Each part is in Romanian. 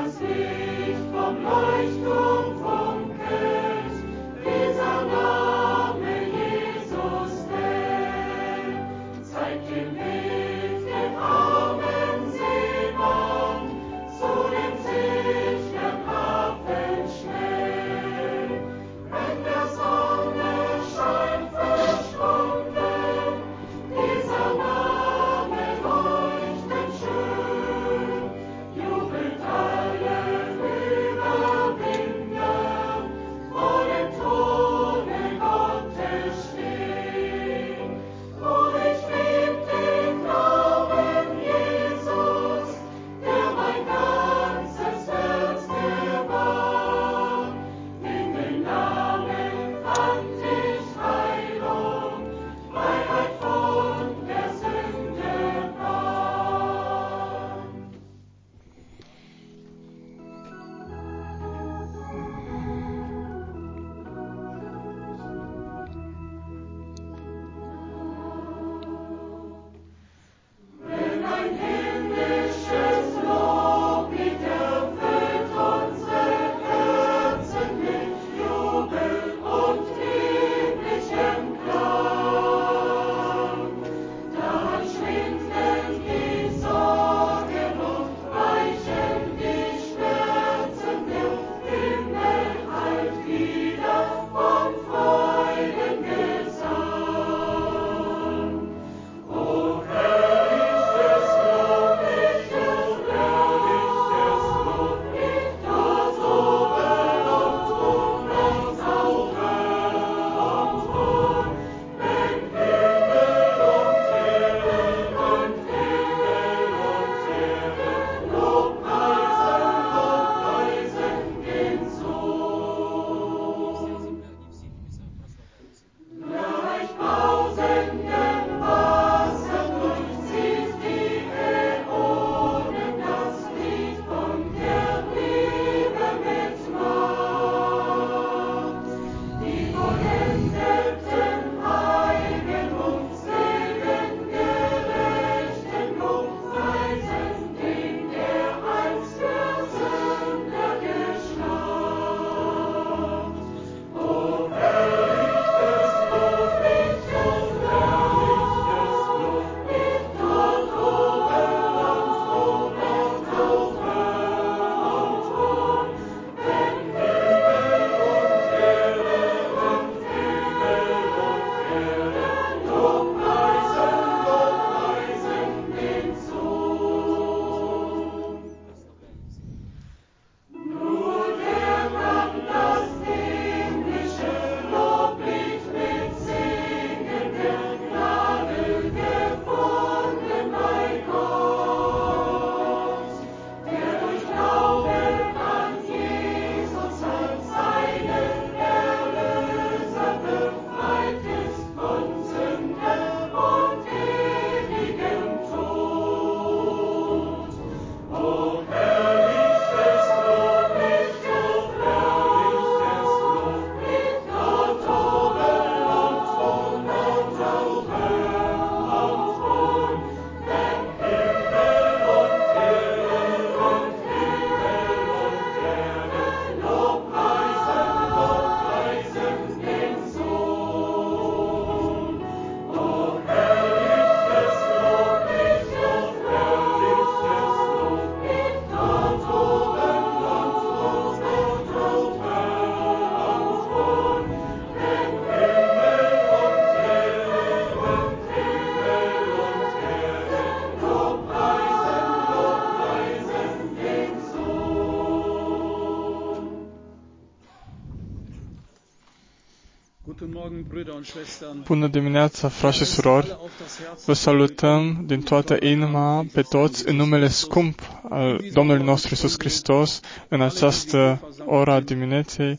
Bună dimineața, frați și surori! Vă salutăm din toată inima pe toți în numele scump al Domnului nostru Iisus Hristos în această oră a dimineții.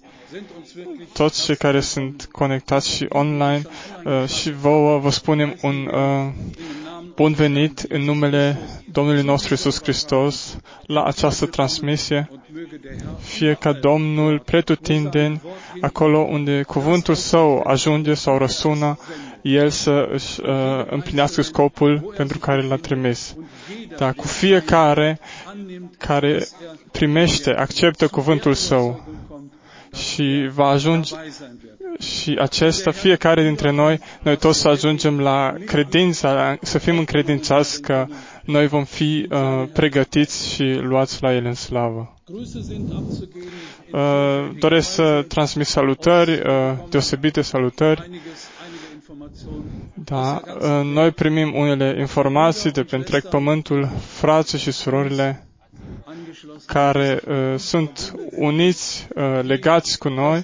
Toți cei care sunt conectați și online și vouă vă spunem un bun venit în numele Domnului nostru Iisus Hristos la această transmisie. Fie ca Domnul pretutindeni, acolo unde cuvântul Său ajunge sau răsună, El să își împlinească scopul pentru care l-a trimis. Dar cu fiecare care primește, acceptă cuvântul Său și va ajunge și acesta, fiecare dintre noi toți să ajungem la credința, să fim încredințați că noi vom fi pregătiți și luați la El în slavă. Doresc să transmit salutări, deosebite salutări. Da, noi primim unele informații de pe întreg pământul, frații și surorile care sunt uniți, legați cu noi.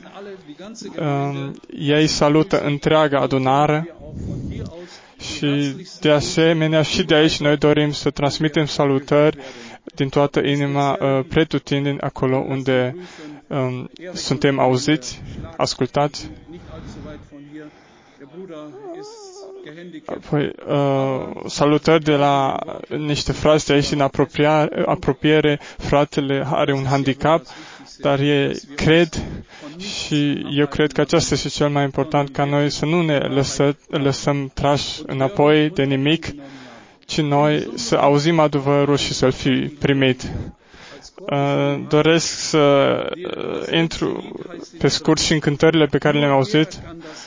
Ei salută întreaga adunare și de asemenea și de aici noi dorim să transmitem salutări din toată inima pretutindeni acolo unde suntem auziți, ascultați. Apoi, salutări de la niște frați de aici din apropiere. Fratele are un handicap, dar ei cred și eu cred că acesta este cel mai important, ca noi să nu ne lăsăm trași înapoi de nimic, ci noi să auzim adevărul și să-l fi primit. Doresc să intru pe scurt și în cântările pe care le-am auzit.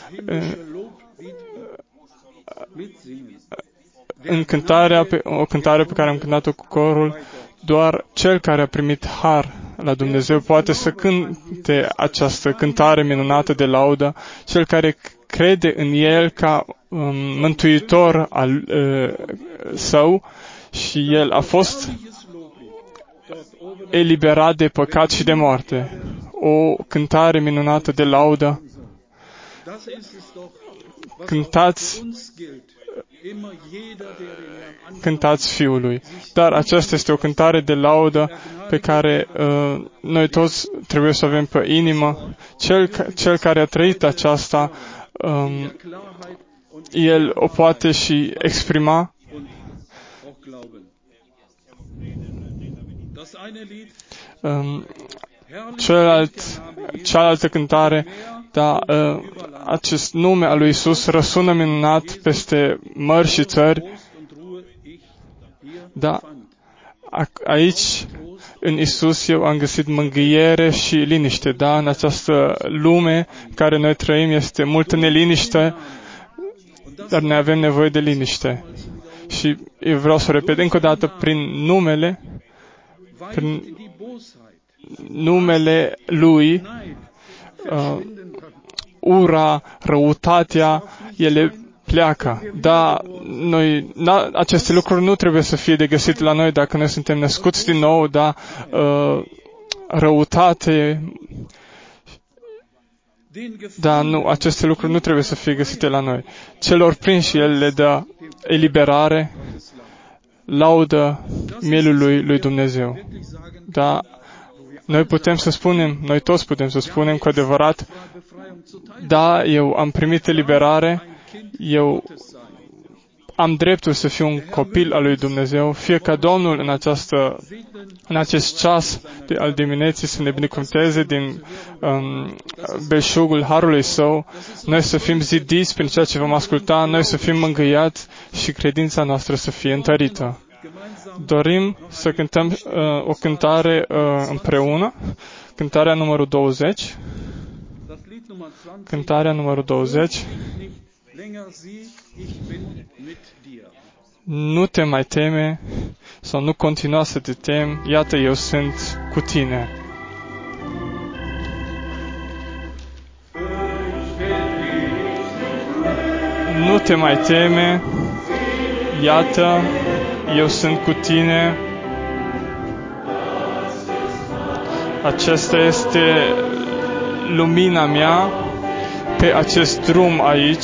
În o cântare pe care am cântat-o cu corul, doar cel care a primit har la Dumnezeu poate să cânte această cântare minunată de laudă, cel care crede în El ca mântuitor al său și El a fost eliberat de păcat și de moarte. O cântare minunată de laudă. Cântați Fiului. Dar aceasta este o cântare de laudă pe care noi toți trebuie să avem pe inimă. Cel care a trăit aceasta, el o poate și exprima. Cealaltă cântare, dar acest nume al lui Isus răsună minunat peste mări și țări. Da, aici, în Isus, eu am găsit mângâiere și liniște. Da, în această lume în care noi trăim este multă neliniște, dar noi avem nevoie de liniște. Și eu vreau să repet încă o dată, prin numele Lui, ura, răutatea, ele pleacă. Da, aceste lucruri nu trebuie să fie de găsit la noi dacă noi suntem născuți din nou, da, răutate. Da, nu, aceste lucruri nu trebuie să fie găsite la noi. Celor prinși El le dă eliberare, laudă mielului lui Dumnezeu. Da, noi toți putem să spunem cu adevărat, da, eu am primit eliberare, eu am dreptul să fiu un copil al lui Dumnezeu, fie ca Domnul în acest ceas al dimineții să ne binecuvânteze din belșugul harului Său, noi să fim zidiți prin ceea ce vom asculta, noi să fim mângâiați și credința noastră să fie întărită. Dorim să cântăm o cântare împreună, cântarea numărul 20. Cântarea numărul 20. Nu te mai teme sau nu continua să te temi, iată eu sunt cu tine. Nu te mai teme, iată eu sunt cu tine. Aceasta este lumina mea pe acest drum aici.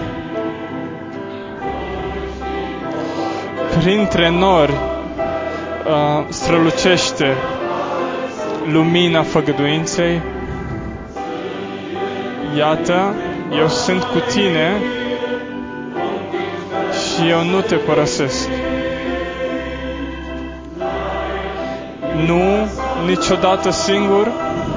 Printre nori strălucește lumina făgăduinței. Iată, eu sunt cu tine și eu nu te părăsesc. Nu niciodată singur,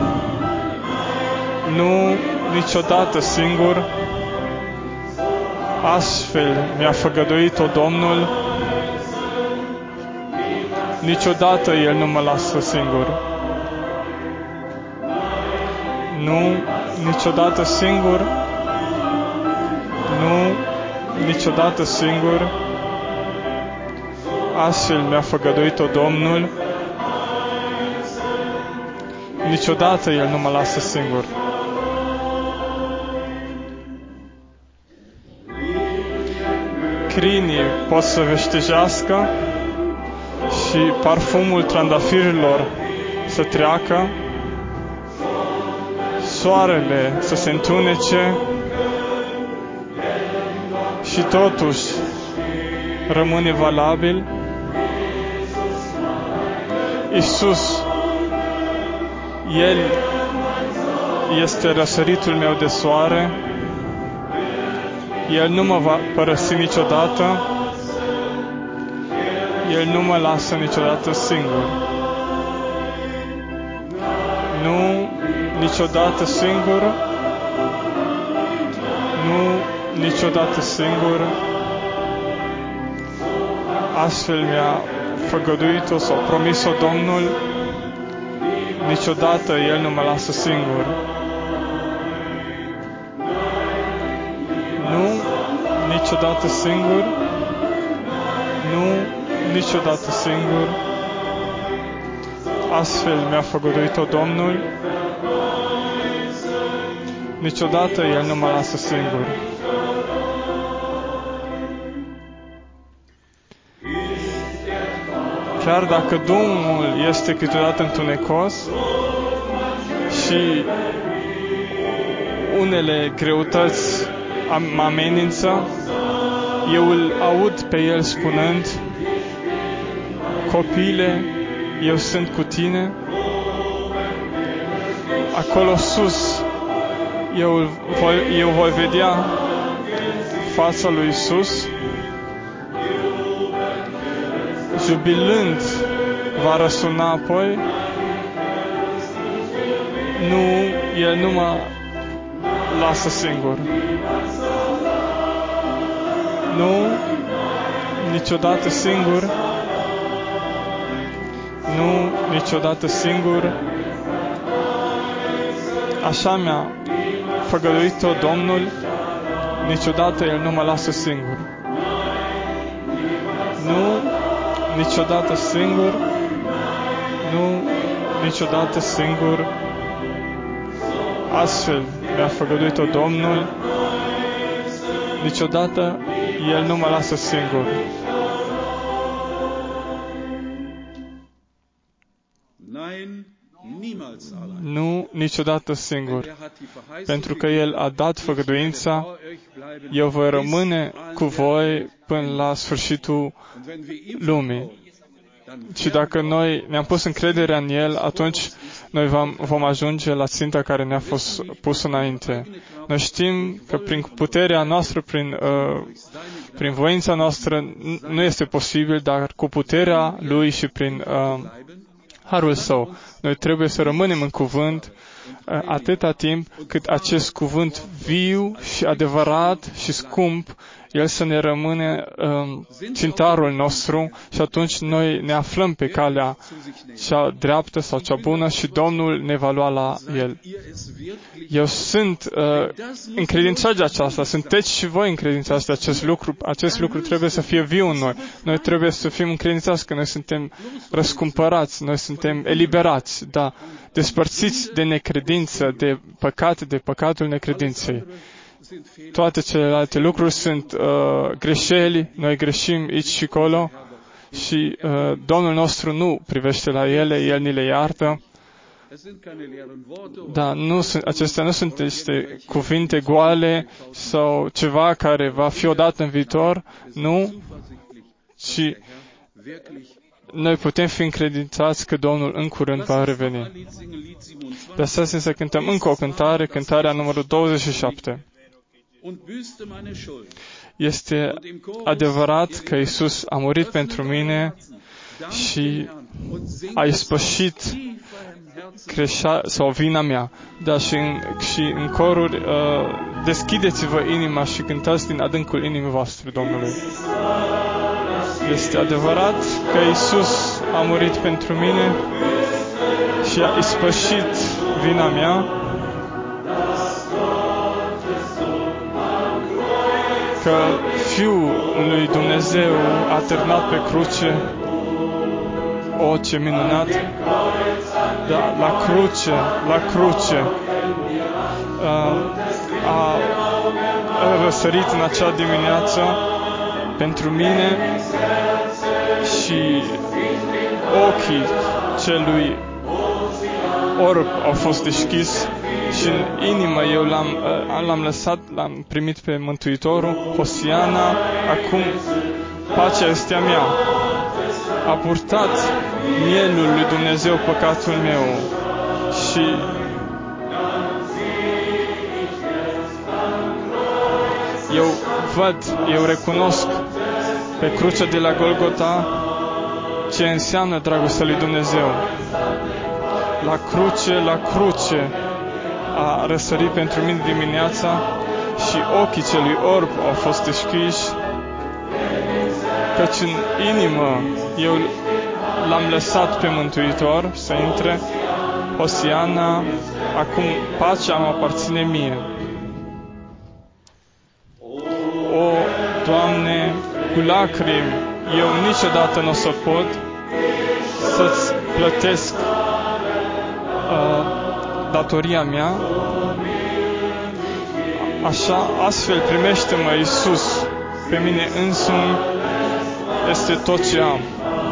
nu niciodată singur. Astfel mi-a făgăduit-o Domnul, niciodată El nu mă lasă singur. Nu, niciodată singur. Nu, niciodată singur. Astfel mi-a făgăduit-o Domnul, niciodată El nu mă lasă singur. Crinii pot să veștejească și parfumul trandafirilor să treacă, soarele să se întunece și totuși rămâne valabil. Iisus, El este răsăritul meu de soare. El nu mă va părăsi niciodată. El nu mă lasă niciodată singur. Nu, niciodată singur. Nu, niciodată singur. Astfel mi-a făgăduit-o sau promis-o Domnul, niciodată El nu mă lasă singur. Nu, niciodată singur. Nu, niciodată singur. Astfel mi-a făgăduit-o Domnul, niciodată El nu mă lasă singur. Chiar dacă drumul este câteodată întunecos și unele greutăți mă amenință, eu îl aud pe El spunând: copile, eu sunt cu tine. Acolo sus eu voi vedea fața lui Iisus, jubilând va răsuna apoi. Nu, El nu mă lasă singur. Nu, niciodată singur. Nu, niciodată singur. Așa mi-a făgăduit-o Domnul, niciodată El nu mă lasă singur. Nu, niciodată singur. Nu, niciodată singur. Astfel mi-a făgăduit-o Domnul, niciodată El nu mă lasă singur. Nu, niciodată singur. Pentru că El a dat făgăduința, eu voi rămâne cu voi până la sfârșitul lumii. Și dacă noi ne-am pus încrederea în El, atunci noi vom ajunge la ținta care ne-a fost pusă înainte. Noi știm că prin puterea noastră, prin voința noastră, nu este posibil, dar cu puterea Lui și prin harul Său, noi trebuie să rămânem în cuvânt atâta timp cât acest cuvânt viu și adevărat și scump, el să ne rămâne țintarul nostru și atunci noi ne aflăm pe calea cea dreaptă sau cea bună și Domnul ne va lua la El. Eu sunt încredințat de aceasta, sunteți și voi încredințați de acest lucru. Acest lucru trebuie să fie viu în noi. Noi trebuie să fim încredințați că noi suntem răscumpărați, noi suntem eliberați, da, despărțiți de necredință, de păcatul necredinței. Toate celelalte lucruri sunt greșeli, noi greșim aici și acolo și Domnul nostru nu privește la ele, El ni le iartă. Da, acestea nu sunt niște cuvinte goale sau ceva care va fi odată în viitor, nu, ci noi putem fi încredințați că Domnul în curând va reveni. De asemenea să cântăm încă o cântare, cântarea numărul 27. Este adevărat că Iisus a murit pentru mine și a ispășit sau vina mea. Da, și în coruri deschideți-vă inima și cântați din adâncul inimii voastre Domnului. Este adevărat că Iisus a murit pentru mine și a ispășit vina mea, că Fiul lui Dumnezeu a târnat pe cruce. O, ce minunat! Da, la cruce a răsărit în acea dimineață pentru mine și ochii celui orb au fost deschis și în inimă eu l-am lăsat, l-am primit pe Mântuitorul. Hosiana, acum pacea este a mea. A purtat mielul lui Dumnezeu păcatul meu și eu recunosc pe crucea de la Golgota ce înseamnă dragostea lui Dumnezeu. La cruce a răsărit pentru mine dimineața și ochii celui orb au fost deschiși, căci în inimă eu l-am lăsat pe Mântuitor să intre. Hosiana, acum pacea mă aparține mie. O, Doamne, cu lacrimi eu niciodată nu o să pot să-ți plătesc datoria mea. Astfel primește-mă, Iisus, pe mine însumi este tot ce am.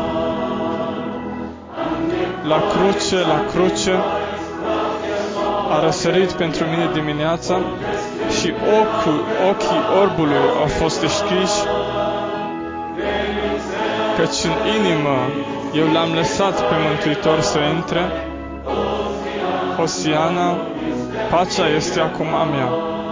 La cruce a răsărit pentru mine dimineața și ochii orbului au fost deschiși, căci în inimă eu l-am lăsat pe Mântuitor să intre. Hosiana, pacea este acum a mea.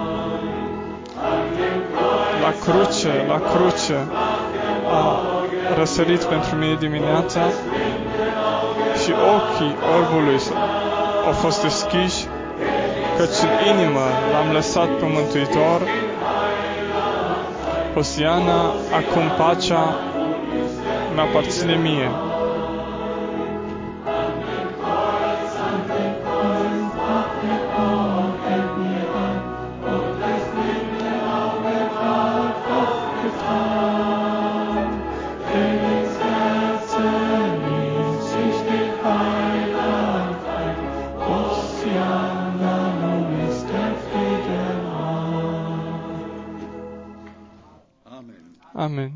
La cruce a răsărit pentru mine dimineața și ochii orbului au fost deschiși, căci în inimă l-am lăsat pe Mântuitor. Hosiana, acum pacea mi-aparține mie. Amen.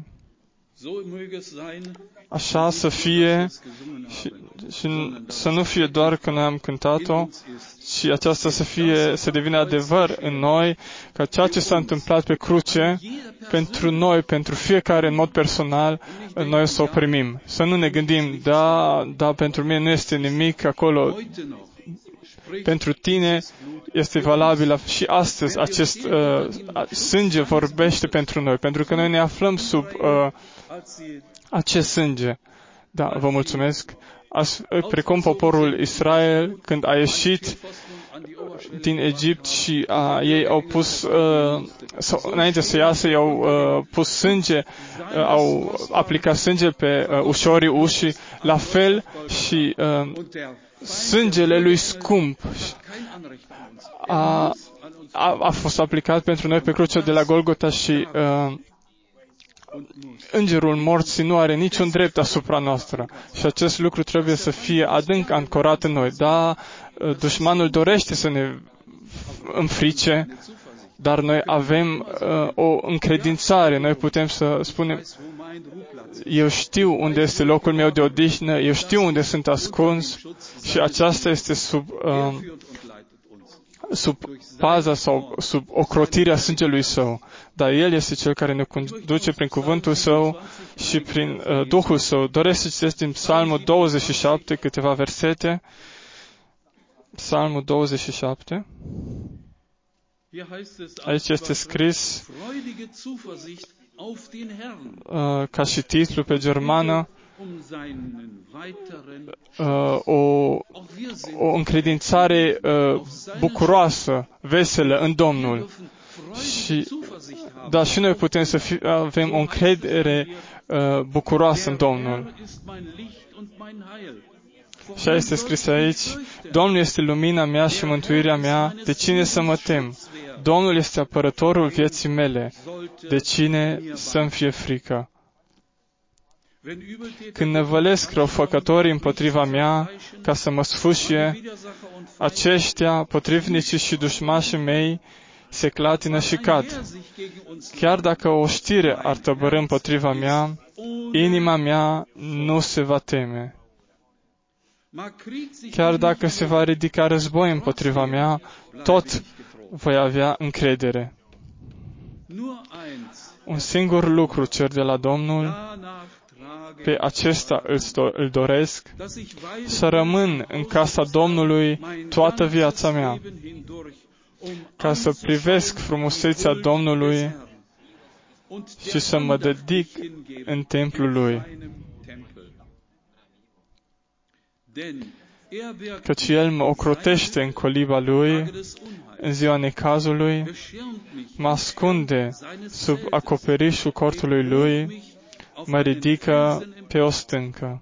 Așa să fie și să nu fie doar că noi am cântat-o, ci aceasta să devină adevăr în noi, că ceea ce s-a întâmplat pe cruce, pentru noi, pentru fiecare în mod personal, noi să o primim. Să nu ne gândim, da, pentru mine nu este nimic acolo. Pentru tine este valabil și astăzi acest sânge vorbește pentru noi, pentru că noi ne aflăm sub acest sânge. Da, vă mulțumesc. Precum poporul Israel, când a ieșit din Egipt și ei au pus, înainte să iasă, i-au pus sânge, au aplicat sânge pe ușorii ușii, la fel și sângele lui scump a fost aplicat pentru noi pe crucea de la Golgota și îngerul morții nu are niciun drept asupra noastră. Și acest lucru trebuie să fie adânc ancorat în noi. Da, dușmanul dorește să ne înfrice, dar noi avem o încredințare. Noi putem să spunem, eu știu unde este locul meu de odihnă, eu știu unde sunt ascuns și aceasta este sub paza sau sub ocrotirea sângelui Său. Dar El este Cel care ne conduce prin cuvântul Său și prin Duhul Său. Doresc să citesc din Psalmul 27 câteva versete. Psalmul 27. Aici este scris ca și titlu pe germană, o încredințare bucuroasă, veselă în Domnul. Dar și noi putem să avem o încredere bucuroasă în Domnul. Și este scris aici, Domnul este lumina mea și mântuirea mea, de cine să mă tem? Domnul este apărătorul vieții mele, de cine să-mi fie frică? Când năvălesc răufăcătorii împotriva mea, ca să mă sfâșie, aceștia, potrivnicii și dușmașii mei, se clatină și cad. Chiar dacă o știre ar tăbărî împotriva mea, inima mea nu se va teme. Chiar dacă se va ridica război împotriva mea, tot voi avea încredere. Un singur lucru cer de la Domnul, pe acesta îl doresc, să rămân în casa Domnului toată viața mea, ca să privesc frumusețea Domnului și să mă dedic în templul Lui. Căci El mă ocrotește în coliba Lui, în ziua necazului, mă ascunde sub acoperișul cortului Lui, mă ridică pe o stâncă.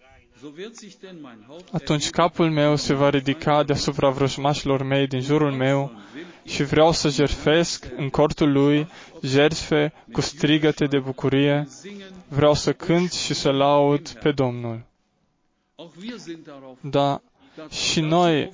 Atunci capul meu se va ridica deasupra vrăjmașilor mei din jurul meu și vreau să jertfesc în cortul Lui jertfe cu strigăte de bucurie, vreau să cânt și să laud pe Domnul. Da, și noi,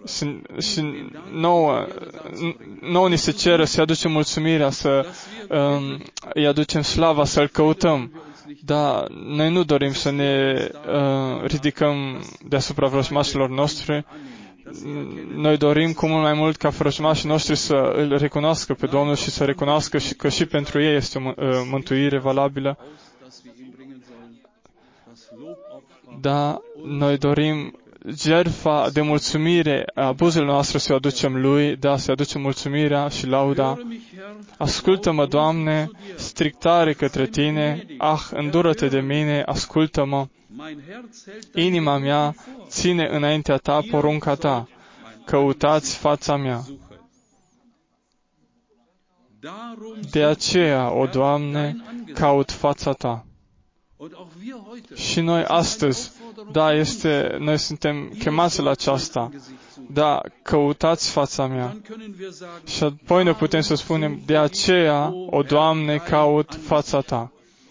nouă ni se cere să-i aducem mulțumirea, să îi aducem slava, să-L căutăm. Dar noi nu dorim să ne ridicăm deasupra vrăjmașilor noștri. Noi dorim cu mult mai mult ca vrăjmașii noștri să îl recunoască pe Domnul și să recunoască că și pentru ei este o mântuire valabilă. Da, noi dorim jertfa de mulțumire a buzele noastre să o aducem Lui, da, să aducem mulțumirea și lauda. Ascultă-mă, Doamne, strig tare către Tine, îndură-te de mine, ascultă-mă. Inima mea ține înaintea Ta porunca Ta, căutați fața mea. De aceea, o Doamne, caut fața Ta. Și noi astăzi, da, noi suntem chemați la aceasta, da, căutați fața mea. Și apoi noi putem să spunem, de aceea, o Doamne, caut fața Ta.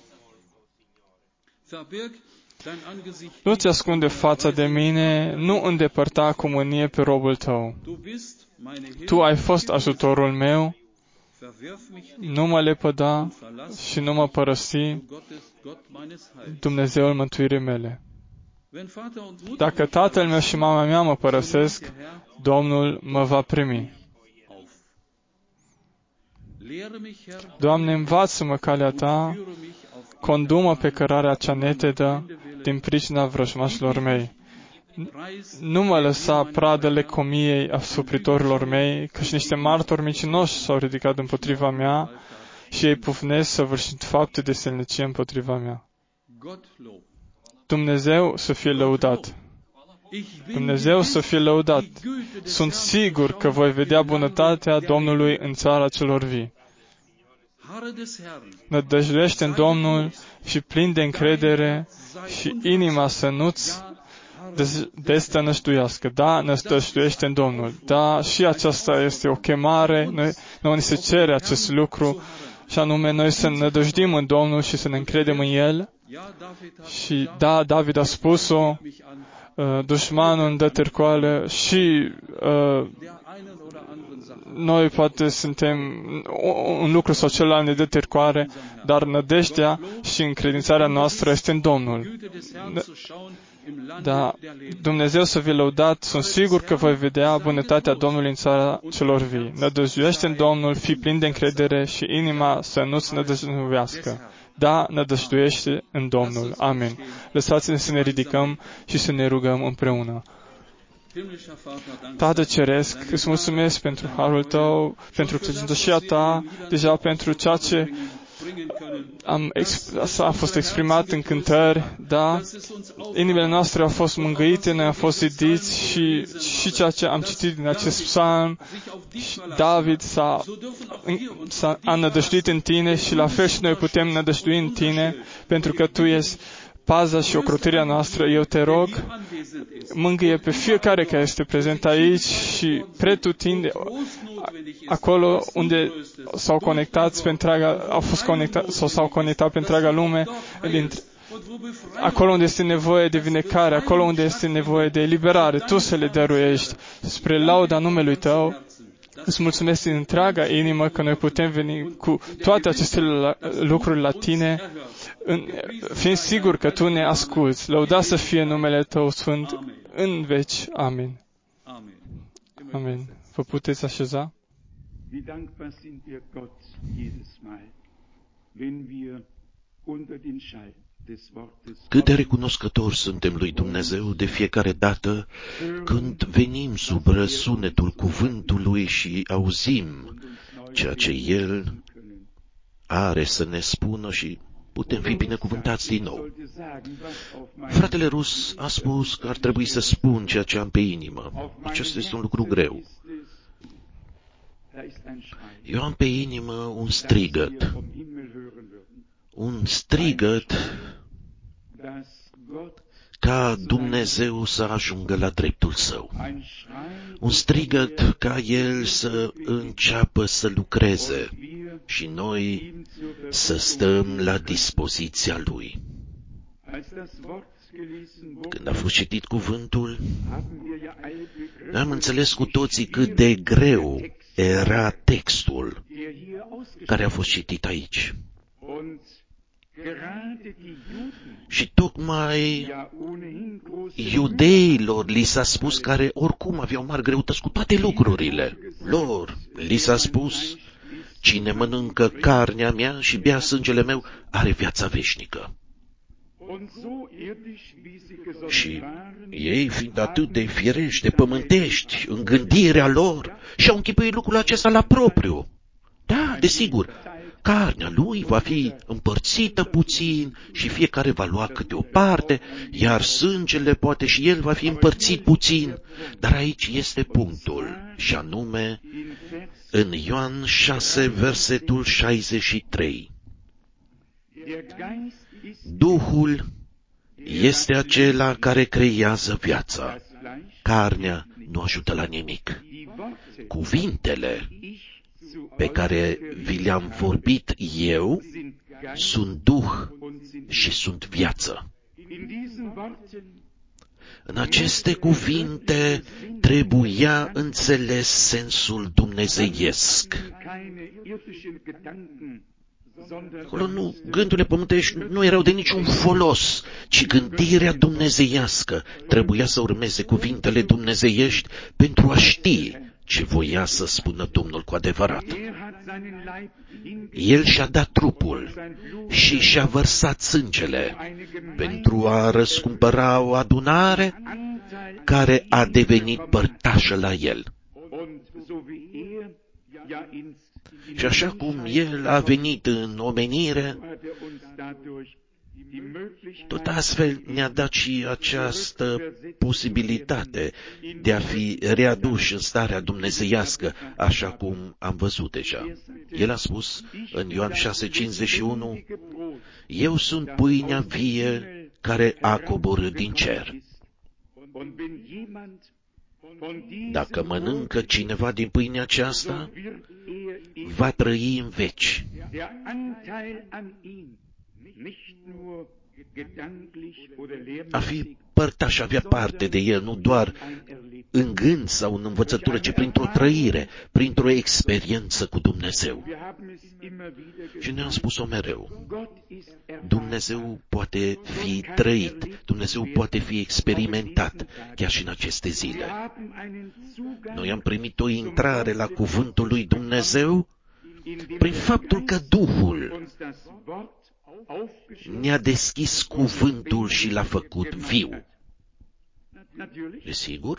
Nu-ți ascunde fața de mine, nu îndepărta cu mânie pe robul Tău. Tu ai fost ajutorul meu, nu mă lepăda și nu mă părăsi, Dumnezeul mântuirii mele. Dacă tatăl meu și mama mea mă părăsesc, Domnul mă va primi. Doamne, învață-mă calea Ta, condu-mă pe cărarea cea netedă din pricina vrăjmașilor mei. Nu mă lăsa pradă lecomiei asupritorilor mei, căci niște martori mincinoși s-au ridicat împotriva mea și ei pufnesc săvârșind fapte de selnicie împotriva mea. Dumnezeu să fie lăudat. Dumnezeu să fie lăudat. Sunt sigur că voi vedea bunătatea Domnului în țara celor vii. Nădăjduiește în Domnul și plin de încredere și inima să nu-ți destănăștuiască. Da, nădăjduiește în Domnul. Da, și aceasta este o chemare. Noi ni se cere acest lucru și anume noi să nădăjdim în Domnul și să ne încredem în El. Și da, David a spus-o, dușmanul îmi dă târcoale și noi poate suntem un lucru sau celălalt ne dă târcoare, dar nădejdea și încredințarea noastră este în Domnul. Da, Dumnezeu să fie lăudat, sunt sigur că voi vedea bunătatea Domnului în țara celor vii. Nădăjduiește în Domnul, fii plin de încredere și inima să nu-ți nădăjduiască. Da, nădăjduiește în Domnul. Amin. Lăsați-ne să ne ridicăm și să ne rugăm împreună. Tată Ceresc, îți mulțumesc pentru harul Tău, pentru credincioșia Ta, deja pentru ceea ce a fost exprimat în cântări, da, inimile noastre au fost mângâite, noi am fost zidiți și ceea ce am citit din acest psalm, David s-a nădăjduit în tine și la fel și noi putem nădăjdui în tine, pentru că tu ești paza și ocrotirea noastră. Eu te rog, mângâie pe fiecare care este prezent aici și pretutinde acolo unde s-au conectat pe întreaga, s-au conectat pe întreaga lume, acolo unde este nevoie de vindecare, acolo unde este nevoie de eliberare, tu să le dăruiești spre lauda numelui tău. Îți mulțumesc din întreaga inimă că noi putem veni cu toate aceste lucruri la tine, fiind sigur că tu ne asculți. Lăudat să fie numele tău sfânt în veci. Amin. Amin. Vă puteți așeza? Cât de recunoscători suntem lui Dumnezeu de fiecare dată când venim sub răsunetul cuvântului și auzim ceea ce El are să ne spună și putem fi binecuvântați din nou. Fratele Rus a spus că ar trebui să spun ceea ce am pe inimă. Acesta este un lucru greu. Eu am pe inimă un strigăt ca Dumnezeu să ajungă la dreptul Său. Un strigăt ca El să înceapă să lucreze și noi să stăm la dispoziția Lui. Când a fost citit cuvântul, am înțeles cu toții cât de greu era textul care a fost citit aici. Și tocmai iudeilor li s-a spus, care oricum aveau mari greutăți cu toate lucrurile lor, li s-a spus: cine mănâncă carnea mea și bea sângele meu are viața veșnică. Și ei, fiind atât de firești, de pământești în gândirea lor, și-au închipuit lucrul acesta la propriu. Da, desigur, carnea lui va fi împărțită puțin și fiecare va lua câte o parte, iar sângele poate și el va fi împărțit puțin. Dar aici este punctul, și anume în Ioan 6, versetul 63. Duhul este acela care creează viața. Carnea nu ajută la nimic. Cuvintele pe care vi le-am vorbit eu sunt Duh și sunt viață. În aceste cuvinte trebuia înțeles sensul dumnezeiesc. Acolo gândurile pământești nu erau de niciun folos, ci gândirea dumnezeiască trebuia să urmeze cuvintele dumnezeiești pentru a ști ce voia să spună Domnul cu adevărat. El și-a dat trupul și și-a vărsat sângele pentru a răscumpăra o adunare care a devenit părtașă la El. Și așa cum El a venit în omenire, tot astfel ne-a dat și această posibilitate de a fi readuși în starea dumnezeiască, așa cum am văzut deja. El a spus în Ioan 6,51, eu sunt pâinea vie care a coborât din cer. Dacă mănâncă cineva din pâinea aceasta, va trăi în veci. A fi părtaș, avea parte de El, nu doar în gând sau în învățătură, ci printr-o trăire, printr-o experiență cu Dumnezeu. Și ne-am spus-o mereu. Dumnezeu poate fi trăit, Dumnezeu poate fi experimentat, chiar și în aceste zile. Noi am primit o intrare la cuvântul lui Dumnezeu prin faptul că Duhul ne-a deschis cuvântul și l-a făcut viu. Desigur,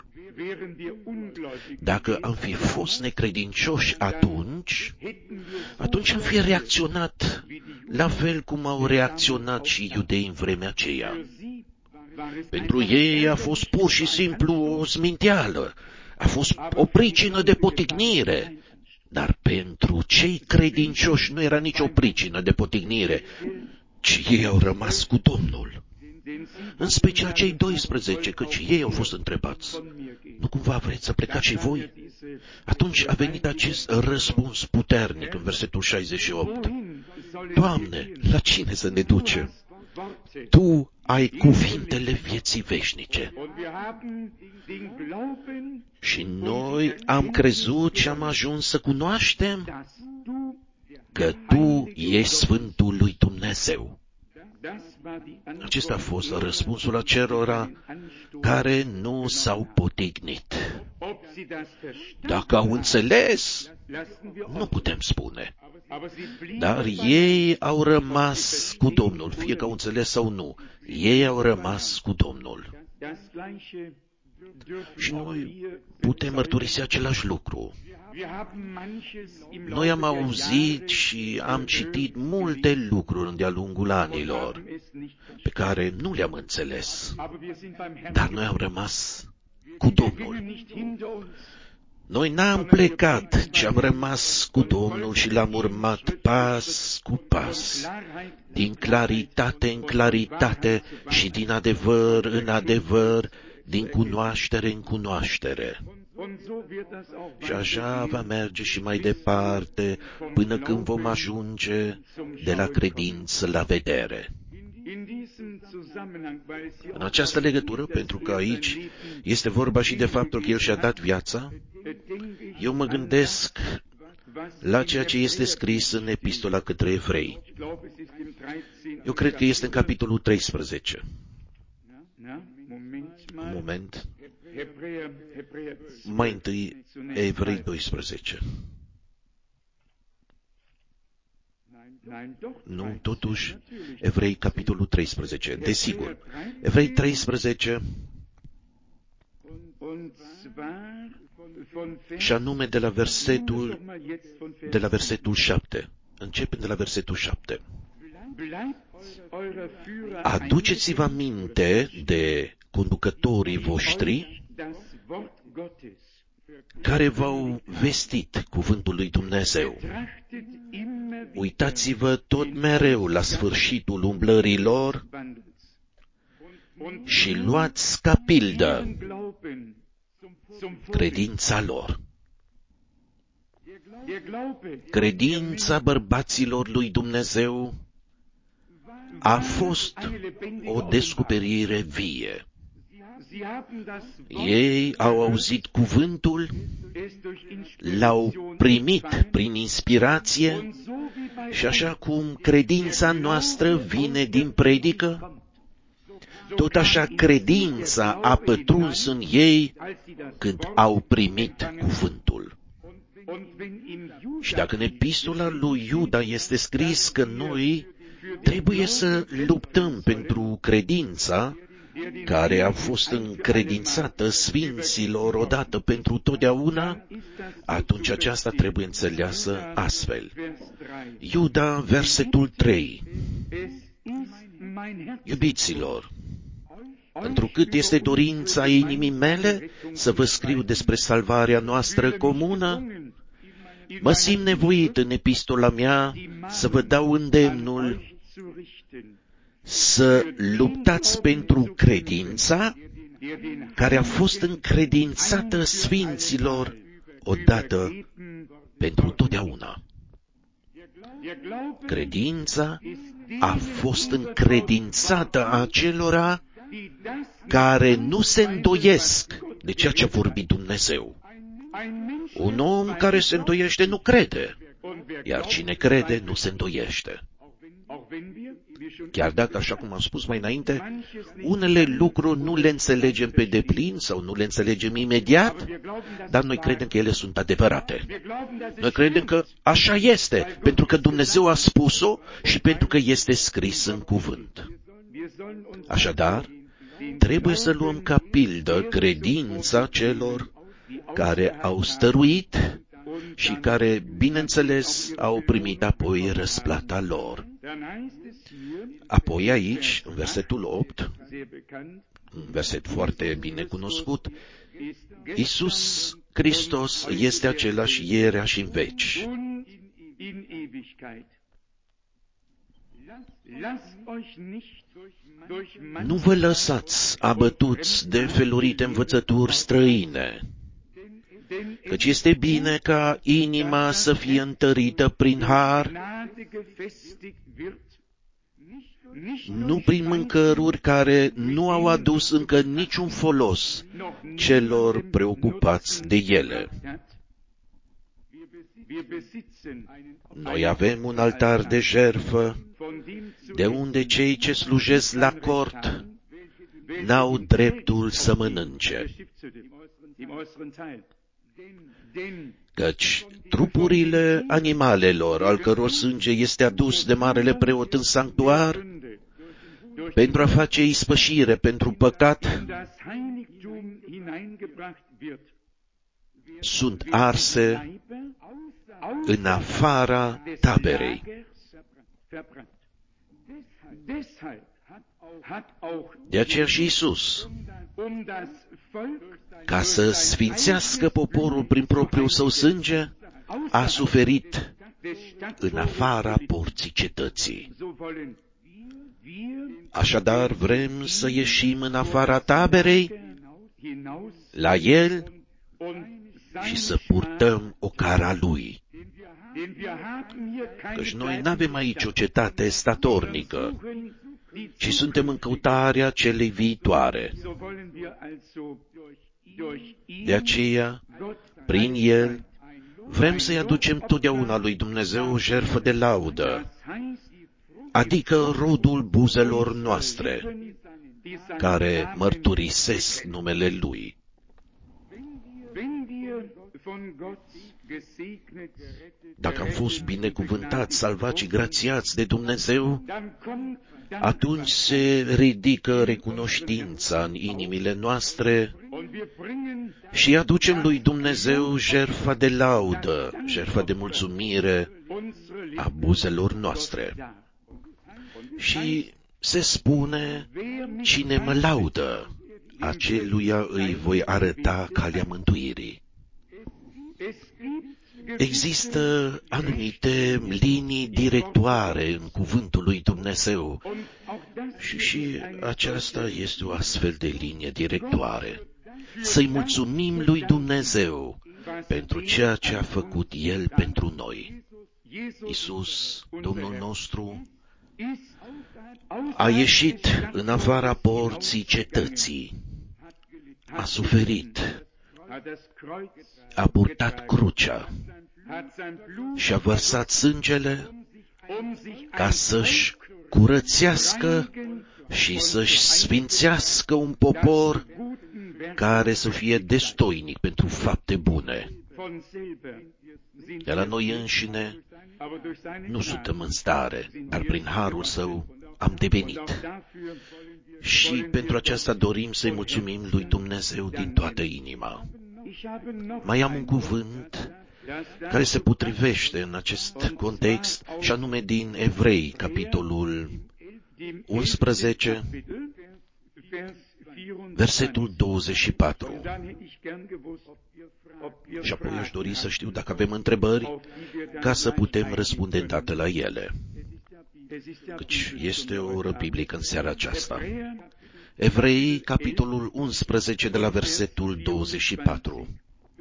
dacă am fi fost necredincioși atunci am fi reacționat la fel cum au reacționat și iudeii în vremea aceea. Pentru ei a fost pur și simplu o sminteală, a fost o pricină de potignire, dar pentru cei credincioși nu era nicio pricină de potignire, ci ei au rămas cu Domnul. În special cei 12, căci ei au fost întrebați: nu cumva vreți să plecați și voi? Atunci a venit acest răspuns puternic în versetul 68. Doamne, la cine să ne ducem? Tu ai cuvintele vieții veșnice. Și noi am crezut și am ajuns să cunoaștem că Tu ești Sfântul lui Dumnezeu. Acesta a fost răspunsul acelora care nu s-au potignit. Dacă au înțeles, nu putem spune. Dar ei au rămas cu Domnul, fie că au înțeles sau nu. Ei au rămas cu Domnul. Și noi putem mărturisi același lucru. Noi am auzit și am citit multe lucruri de-a lungul anilor pe care nu le-am înțeles, dar noi am rămas cu Domnul. Noi n-am plecat, ci am rămas cu Domnul și l-am urmat pas cu pas, din claritate în claritate și din adevăr în adevăr, din cunoaștere în cunoaștere. Și așa va merge și mai departe, până când vom ajunge de la credință la vedere. În această legătură, pentru că aici este vorba și de faptul că El și-a dat viața, eu mă gândesc la ceea ce este scris în Epistola către Evrei. Eu cred că este în capitolul 13. Un moment. Mai întâi, Evrei 12. Nu, totuși, Evrei, capitolul 13. Desigur, Evrei 13, și anume de la versetul 7. Începem de la versetul 7. Aduceți-vă aminte de conducătorii voștri care v-au vestit cuvântul lui Dumnezeu. Uitați-vă tot mereu la sfârșitul umblării lor și luați ca pildă credința lor. Credința bărbaților lui Dumnezeu a fost o descoperire vie. Ei au auzit cuvântul, l-au primit prin inspirație și așa cum credința noastră vine din predică, tot așa credința a pătruns în ei când au primit cuvântul. Și dacă în epistola lui Iuda este scris că noi trebuie să luptăm pentru credința care a fost încredințată sfinților odată pentru totdeauna, atunci aceasta trebuie înțeleasă astfel. Iuda, versetul 3. Iubiților, întrucât este dorința inimii mele să vă scriu despre salvarea noastră comună, mă simt nevoit în epistola mea să vă dau îndemnul să luptați pentru credința care a fost încredințată sfinților odată pentru totdeauna. Credința a fost încredințată acelora care nu se îndoiesc de ceea ce a vorbit Dumnezeu. Un om care se îndoiește nu crede, iar cine crede nu se îndoiește. Chiar dacă, așa cum am spus mai înainte, unele lucruri nu le înțelegem pe deplin sau nu le înțelegem imediat, dar noi credem că ele sunt adevărate. Noi credem că așa este, pentru că Dumnezeu a spus-o și pentru că este scris în cuvânt. Așadar, trebuie să luăm ca pildă credința celor care au stăruit și care, bineînțeles, au primit apoi răsplata lor. Apoi aici, în versetul 8, un verset foarte bine cunoscut, Iisus Hristos este același ierea și în veci. Nu vă lăsați abătuți de felurite învățături străine, căci este bine ca inima să fie întărită prin har, nu prin mâncăruri care nu au adus încă niciun folos celor preocupați de ele. Noi avem un altar de jertfă, de unde cei ce slujesc la cort n-au dreptul să mănânce. Căci trupurile animalelor, al căror sânge este adus de marele preot în sanctuar, pentru a face ispășire pentru păcat, sunt arse în afara taberei. De aceea și Iisus, ca să sfințească poporul prin propriul său sânge, a suferit în afara porții cetății. Așadar, vrem să ieșim în afara taberei, la El, și să purtăm ocara Lui. Căci noi nu avem aici o cetate statornică, ci suntem în căutarea celei viitoare. De aceea, prin El, vrem să-i aducem totdeauna lui Dumnezeu o jertfă de laudă, adică rodul buzelor noastre, care mărturisesc numele Lui. Dacă am fost binecuvântați, salvați și grațiați de Dumnezeu, atunci se ridică recunoștința în inimile noastre și aducem lui Dumnezeu jertfa de laudă, jertfa de mulțumire a buzelor noastre. Și se spune, cine mă laudă, aceluia îi voi arăta calea mântuirii. Există anumite linii directoare în cuvântul lui Dumnezeu și aceasta este o astfel de linie directoare. Să-i mulțumim lui Dumnezeu pentru ceea ce a făcut El pentru noi. Iisus, Domnul nostru, a ieșit în afara porții cetății, a suferit, a purtat crucea și a vărsat sângele ca să-și curățească și să-și sfințească un popor care să fie destoinic pentru fapte bune. De la noi înșine nu suntem în stare, dar prin harul Său am devenit. Și pentru aceasta dorim să-i mulțumim lui Dumnezeu din toată inima. Mai am un cuvânt care se potrivește în acest context, și anume din Evrei, capitolul 11, versetul 24. Și apoi aș dori să știu dacă avem întrebări, ca să putem răspunde îndată la ele, căci este o oră biblică în seara aceasta. Evrei, capitolul 11, de la versetul 24.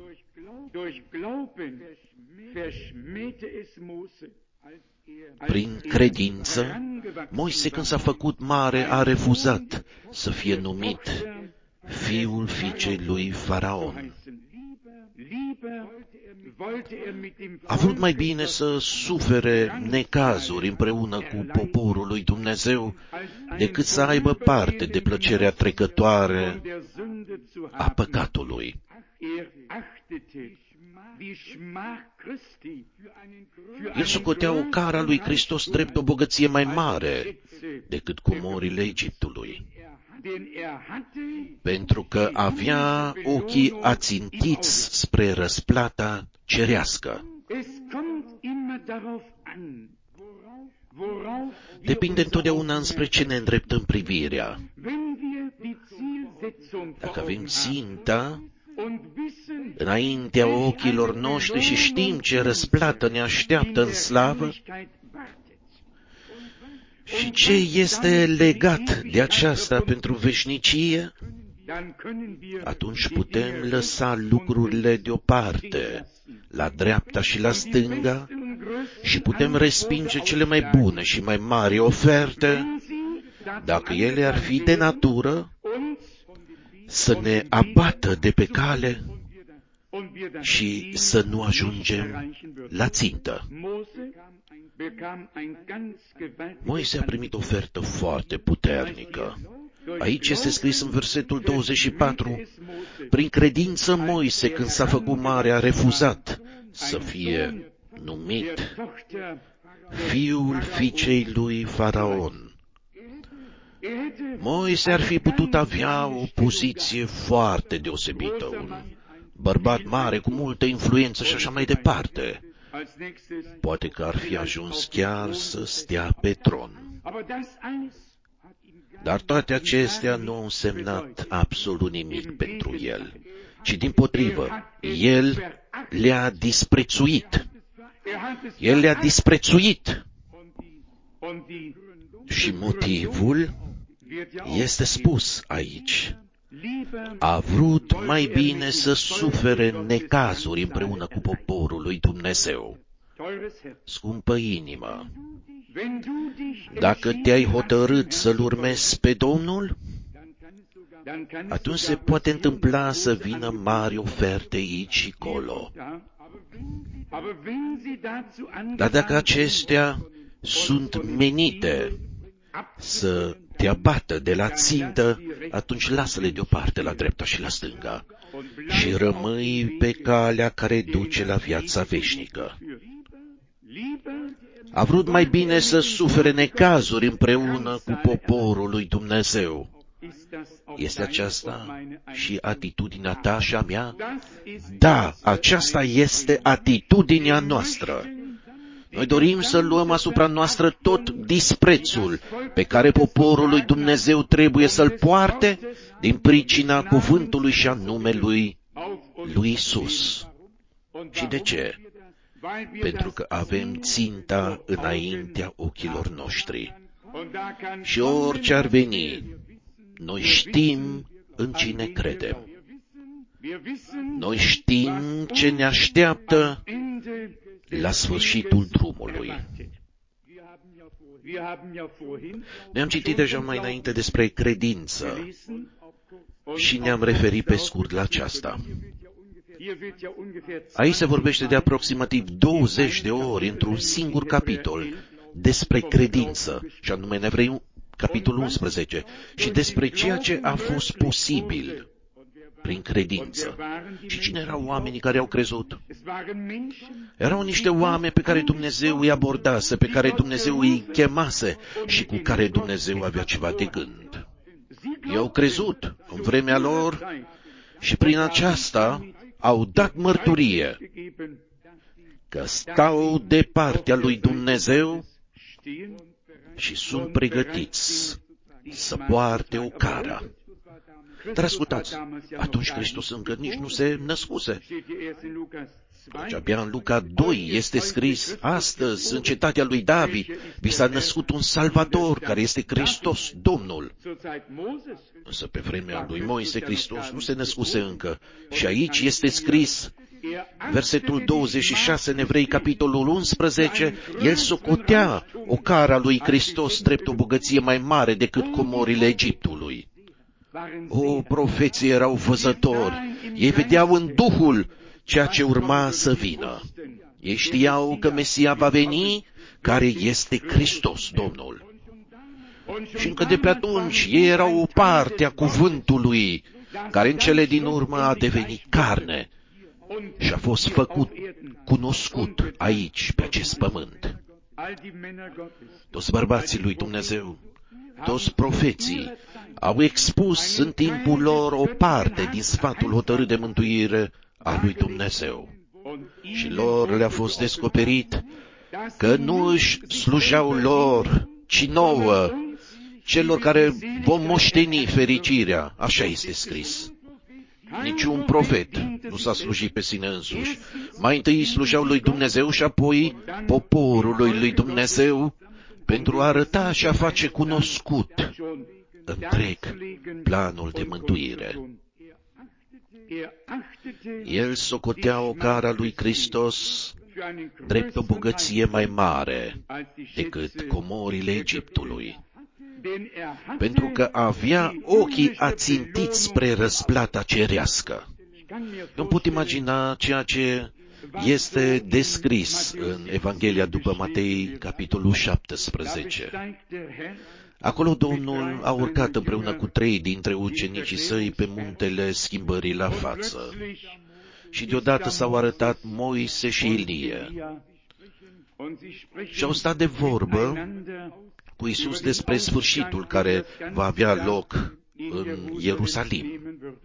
Prin credință, Moise, când s-a făcut mare, a refuzat să fie numit fiul fiicei lui Faraon. A vrut mai bine să sufere necazuri împreună cu poporul lui Dumnezeu, decât să aibă parte de plăcerea trecătoare a păcatului. El socotea ocara lui Hristos drept o bogăție mai mare decât comorile Egiptului, pentru că avea ochii ațintiți spre răsplata cerească. depinde întotdeauna înspre ce ne îndreptăm privirea. Dacă avem ținta înaintea ochilor noștri și știm ce răsplată ne așteaptă în slavă și ce este legat de aceasta pentru veșnicie, atunci putem lăsa lucrurile deoparte, la dreapta și la stânga, și putem respinge cele mai bune și mai mari oferte, dacă ele ar fi de natură să ne abată de pe cale și să nu ajungem la țintă. Moise a primit o ofertă foarte puternică. Aici este scris în versetul 24, prin credință Moise, când s-a făcut mare, a refuzat să fie numit fiul fiicei lui Faraon. Moise ar fi putut avea o poziție foarte deosebită, un bărbat mare cu multă influență și așa mai departe. Poate că ar fi ajuns chiar să stea pe tron. Dar toate acestea nu au însemnat absolut nimic pentru el, ci dimpotrivă, el le-a disprețuit. El le-a disprețuit. Și motivul este spus aici. A vrut mai bine să sufere necazuri împreună cu poporul lui Dumnezeu. Scumpă inimă, dacă te-ai hotărât să-L urmezi pe Domnul, atunci se poate întâmpla să vină mari oferte aici și acolo. Dar dacă acestea sunt menite să te abată de la țintă, atunci lasă-le deoparte la dreapta și la stânga și rămâi pe calea care duce la viața veșnică. A vrut mai bine să sufere necazuri împreună cu poporul lui Dumnezeu. Este aceasta și atitudinea ta și a mea? Da, aceasta este atitudinea noastră. Noi dorim să luăm asupra noastră tot disprețul pe care poporul lui Dumnezeu trebuie să-l poarte din pricina cuvântului și a numelui lui Iisus. Și de ce? Pentru că avem ținta înaintea ochilor noștri. Și orice ar veni, noi știm în cine credem. Noi știm ce ne așteaptă la sfârșitul drumului. Ne-am citit deja mai înainte despre credință și ne-am referit pe scurt la aceasta. Aici se vorbește de aproximativ 20 de ori într-un singur capitol despre credință, și anume în Evrei, capitolul 11, și despre ceea ce a fost posibil prin credință. Și cine erau oamenii care au crezut? Erau niște oameni pe care Dumnezeu îi abordase, pe care Dumnezeu îi chemase și cu care Dumnezeu avea ceva de gând. Ei au crezut în vremea lor și prin aceasta au dat mărturie că stau de partea lui Dumnezeu și sunt pregătiți să poarte o cară. Dar ascultați, atunci Hristos încă nici nu se născuse. Deci abia în Luca 2 este scris, astăzi, în cetatea lui David, vi s-a născut un Salvator, care este Hristos, Domnul. Însă pe vremea lui Moise, Hristos nu se născuse încă. Și aici este scris, versetul 26 în Evrei, capitolul 11, el socotea o cara lui Hristos drept o bogăție mai mare decât comorile Egiptului. O, profeții erau văzători, ei vedeau în Duhul ceea ce urma să vină. Ei știau că Mesia va veni, care este Hristos, Domnul. Și încă de pe atunci ei erau o parte a cuvântului, care în cele din urmă a devenit carne și a fost făcut cunoscut aici, pe acest pământ. Toți bărbații lui Dumnezeu, toți profeții, au expus în timpul lor o parte din sfatul hotărât de mântuire a lui Dumnezeu. Și lor le-a fost descoperit că nu își slujeau lor, ci nouă, celor care vom moșteni fericirea. Așa este scris. Niciun profet nu s-a slujit pe sine însuși. Mai întâi slujeau lui Dumnezeu și apoi poporului lui Dumnezeu pentru a arăta și a face cunoscut întreg planul de mântuire. El socotea ocara lui Hristos drept o bogăție mai mare decât comorile Egiptului, pentru că avea ochii ațintiți spre răsplata cerească. Nu pot imagina ceea ce este descris în Evanghelia după Matei, capitolul 17. Acolo Domnul a urcat împreună cu 3 dintre ucenicii săi pe muntele schimbării la față. Și deodată s-au arătat Moise și Ilie. Și au stat de vorbă cu Iisus despre sfârșitul care va avea loc în Ierusalim.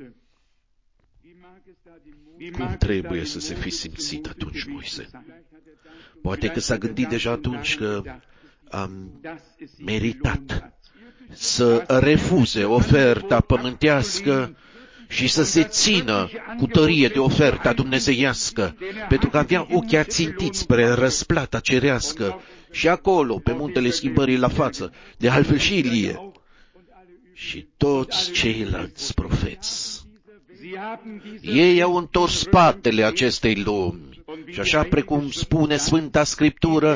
Cum trebuie să se fi simțit atunci Moise? Poate că s-a gândit deja atunci că am meritat să refuze oferta pământească și să se țină cu tărie de oferta dumnezeiască, pentru că avea ochii ațintiți spre răsplata cerească și acolo, pe muntele schimbării la față, de altfel și Ilie și toți ceilalți profeți. Ei au întors spatele acestei lumi și așa precum spune Sfânta Scriptură,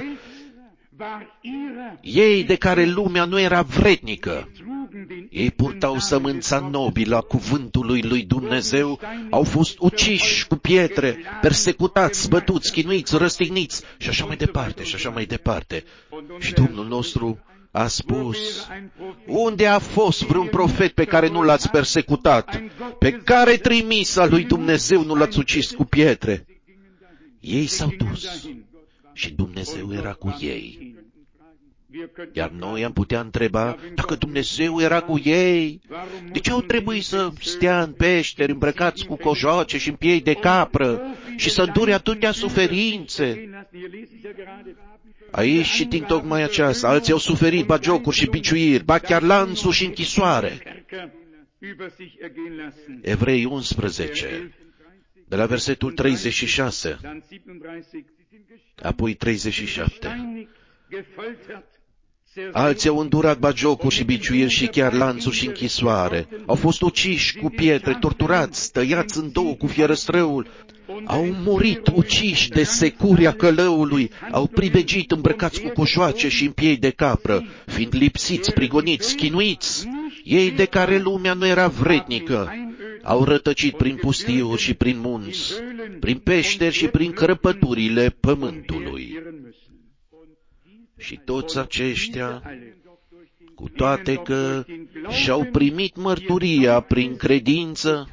ei de care lumea nu era vrednică, ei purtau sămânța nobilă a cuvântului lui Dumnezeu, au fost uciși cu pietre, persecutați, bătuți, chinuiți, răstigniți și așa mai departe, și așa mai departe. Și Domnul nostru a spus, unde a fost vreun profet pe care nu l-ați persecutat, pe care trimisa lui Dumnezeu nu l-ați ucis cu pietre? Ei s-au dus și Dumnezeu era cu ei. Iar noi am putea întreba, dacă Dumnezeu era cu ei, de ce au trebuit să stea în peșteri îmbrăcați cu cojoace și în piei de capră și să îndure atâtea suferințe? Aici citim tocmai aceasta, alții au suferit bagiocuri și biciuiri, ba chiar lanțuri și închisoare. Evrei 11, de la versetul 36, apoi 37. Alții au îndurat bagiocuri și biciuiri și chiar lanțuri și închisoare. Au fost uciși cu pietre, torturați, tăiați în două cu fierăstrăul. Au murit uciși de securia călăului, au pribegit îmbrăcați cu coșoace și în piei de capră, fiind lipsiți, prigoniți, chinuiți. Ei de care lumea nu era vrednică, au rătăcit prin pustiuri și prin munți, prin peșteri și prin crăpăturile pământului. Și toți aceștia, cu toate că și-au primit mărturia prin credință,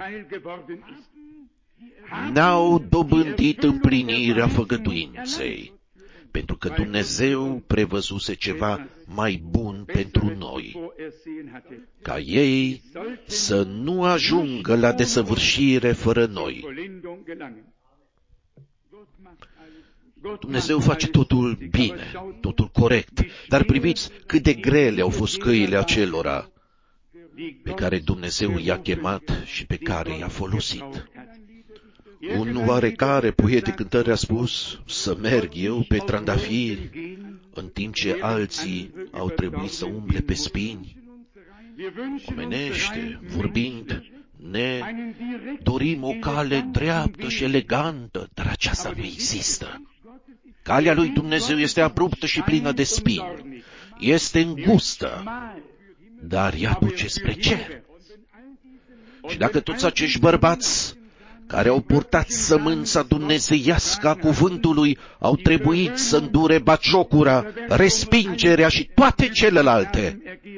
n-au dobândit împlinirea făgăduinței, pentru că Dumnezeu prevăzuse ceva mai bun pentru noi, ca ei să nu ajungă la desăvârșire fără noi. Dumnezeu face totul bine, totul corect, dar priviți cât de grele au fost căile acelora pe care Dumnezeu i-a chemat și pe care i-a folosit. Un oarecare poet de cântări a spus, să merg eu pe trandafiri, în timp ce alții au trebuit să umble pe spini. Omenește, vorbind, ne dorim o cale dreaptă și elegantă, dar aceasta nu există. Calea lui Dumnezeu este abruptă și plină de spini, este îngustă, dar ea duce spre cer. Și dacă toți acești bărbați care au purtat sămânța dumnezeiască a cuvântului au trebuit să îndure bagiocura, respingerea și toate celelalte,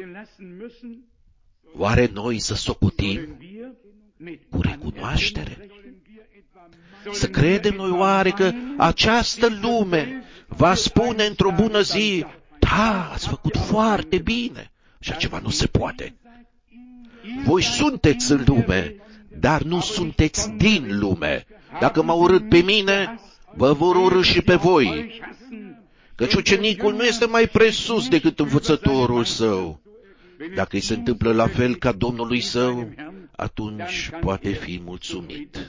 oare noi să socotim cu recunoaștere? Să credem noi oare că această lume va spune într-o bună zi, da, ați făcut foarte bine, așa ceva nu se poate. Voi sunteți în lume, dar nu sunteți din lume. Dacă m-au urât pe mine, vă vor urâ și pe voi. Căci ucenicul nu este mai presus decât învățătorul său. Dacă îi se întâmplă la fel ca Domnului său, atunci poate fi mulțumit.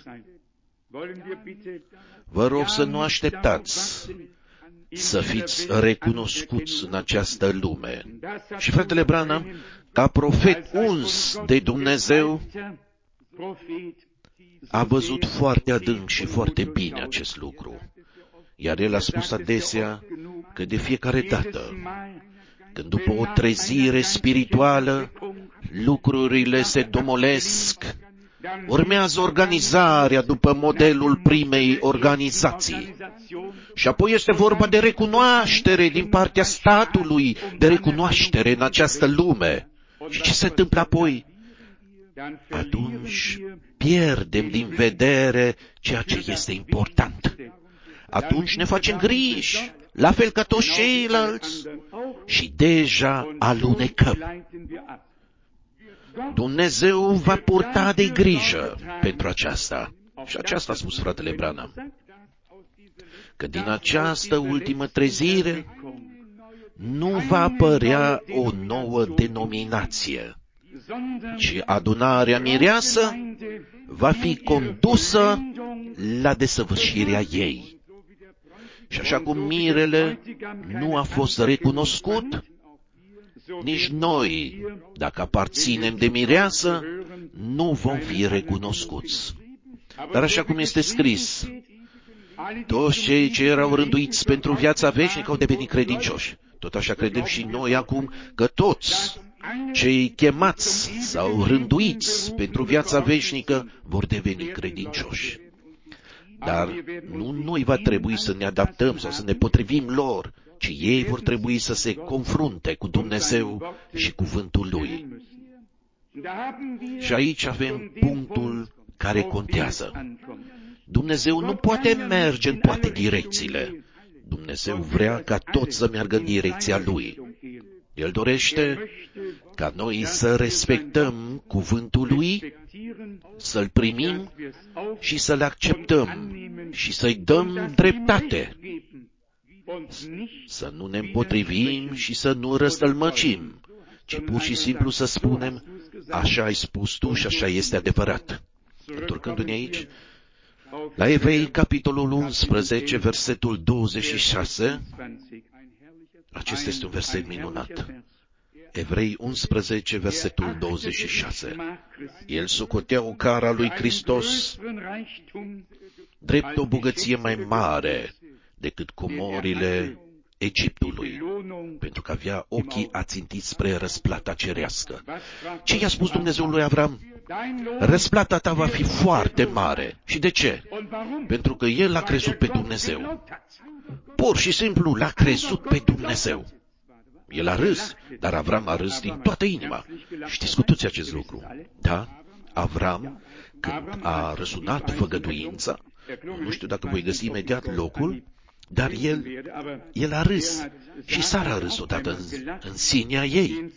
Vă rog să nu așteptați să fiți recunoscuți în această lume. Și fratele Branham, ca profet uns de Dumnezeu, a văzut foarte adânc și foarte bine acest lucru. Iar el a spus adesea că de fiecare dată, când după o trezire spirituală, lucrurile se domolesc, urmează organizarea după modelul primei organizații. Și apoi este vorba de recunoaștere din partea statului, de recunoaștere în această lume. Și ce se întâmplă apoi? Atunci pierdem din vedere ceea ce este important. Atunci ne facem griji, la fel ca toți ceilalți, și deja alunecăm. Dumnezeu va purta de grijă pentru aceasta. Și aceasta a spus fratele Branham, că din această ultimă trezire nu va apărea o nouă denominație, ci adunarea mireasă va fi condusă la desăvârșirea ei. Și așa cum mirele nu a fost recunoscut, nici noi, dacă aparținem de mireasă, nu vom fi recunoscuți. Dar așa cum este scris, toți cei ce erau rânduiți pentru viața veșnică au devenit credincioși. Tot așa credem și noi acum că toți cei chemați sau rânduiți pentru viața veșnică vor deveni credincioși. Dar nu noi va trebui să ne adaptăm sau să ne potrivim lor, ci ei vor trebui să se confrunte cu Dumnezeu și cuvântul Lui. Și aici avem punctul care contează. Dumnezeu nu poate merge în toate direcțiile. Dumnezeu vrea ca toți să meargă în direcția Lui. El dorește ca noi să respectăm cuvântul Lui, să-L primim și să-L acceptăm și să-I dăm dreptate. Să nu ne împotrivim și să nu răstălmăcim, ci pur și simplu să spunem, așa ai spus tu și așa este adevărat. Întorcându-ne aici, la Evrei, capitolul 11, versetul 26, acesta este un verset minunat. Evrei 11, versetul 26. El socotea o cara lui Hristos drept o bogăție mai mare decât comorile Egiptului, pentru că avea ochii ațintiți spre răsplata cerească. Ce i-a spus Dumnezeu lui Avram? Răsplata ta va fi foarte mare. Și de ce? Pentru că el a crezut pe Dumnezeu. Pur și simplu l-a crezut pe Dumnezeu. El a râs, dar Avram a râs din toată inima. Știți cu toți acest lucru? Da? Avram, când a răsunat făgăduința, nu știu dacă voi găsi imediat locul, dar el a râs și Sara a râs odată în sinea ei.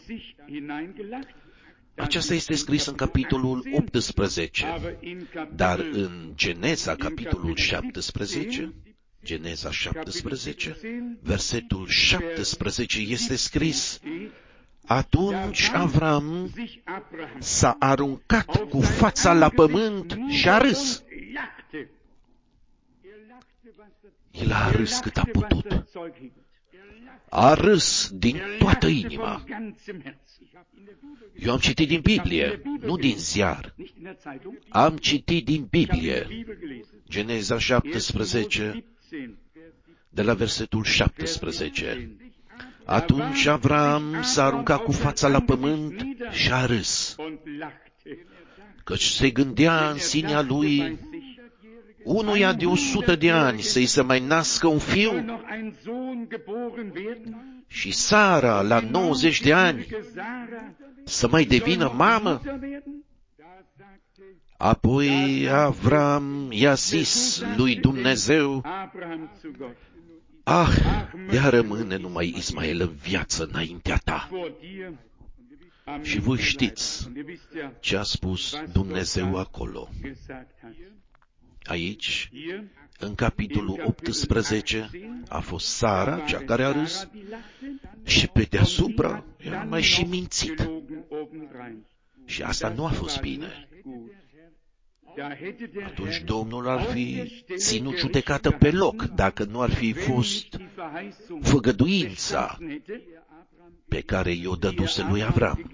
Aceasta este scris în capitolul 18, dar în Geneza, capitolul 17, Geneza 17, versetul 17 este scris: atunci Avram s-a aruncat cu fața la pământ și a râs. El a râs cât a putut. A râs din toată inima. Eu am citit din Biblie, nu din ziar. Am citit din Biblie. Geneza 17, de la versetul 17. Atunci Avram s-a aruncat cu fața la pământ și a râs, căci se gândea în sinea lui, unuia de 100 de ani să-i se mai nască un fiu, și Sara la 90 de ani să mai devină mamă? Apoi Avram i-a zis lui Dumnezeu: ea rămâne numai Ismael în viață înaintea ta. Și voi știți ce a spus Dumnezeu acolo. Aici, în capitolul 18, a fost Sara, cea care a râs, și pe deasupra era mai și mințit. Și asta nu a fost bine. Atunci Domnul ar fi ținut judecată pe loc, dacă nu ar fi fost făgăduința pe care i-o dăduse lui Avram.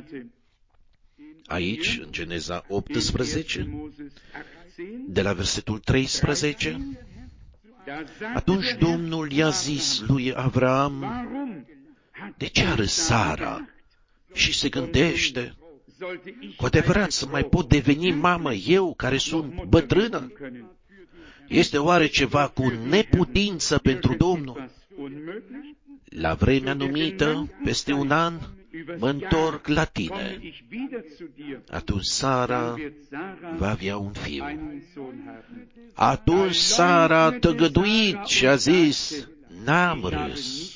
Aici, în Geneza 18, de la versetul 13, atunci Domnul i-a zis lui Avram, de ce a râs Sara? Și se gândește, cu adevărat să mai pot deveni mamă eu, care sunt bătrână? Este oare ceva cu neputință pentru Domnul? La vremea numită, peste un an, mă întorc la tine. Atunci Sara va avea un fiu. Atunci Sara a tăgăduit și a zis, n-am râs,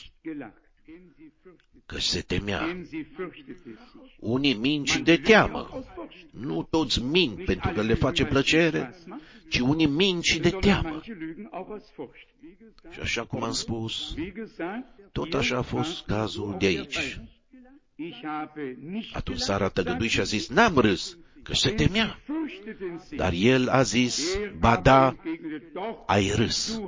că se temea. Unii mint și de teamă. Nu toți mint pentru că le face plăcere, ci unii mint și de teamă. Și așa cum am spus, tot așa a fost cazul de aici. Atunci Sara a tăgăduit și a zis, n-am râs, că se temea. Dar el a zis, ba da, ai râs.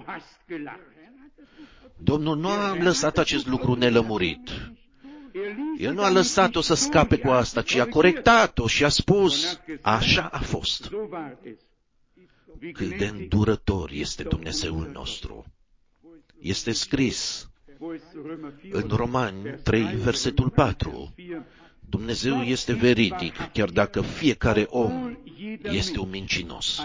Domnul nu a lăsat acest lucru nelămurit. El nu a lăsat-o să scape cu asta, ci a corectat-o și a spus, așa a fost. Cât de îndurător este Dumnezeul nostru. Este scris în Romani 3, versetul 4. Dumnezeu este veridic, chiar dacă fiecare om este un mincinos.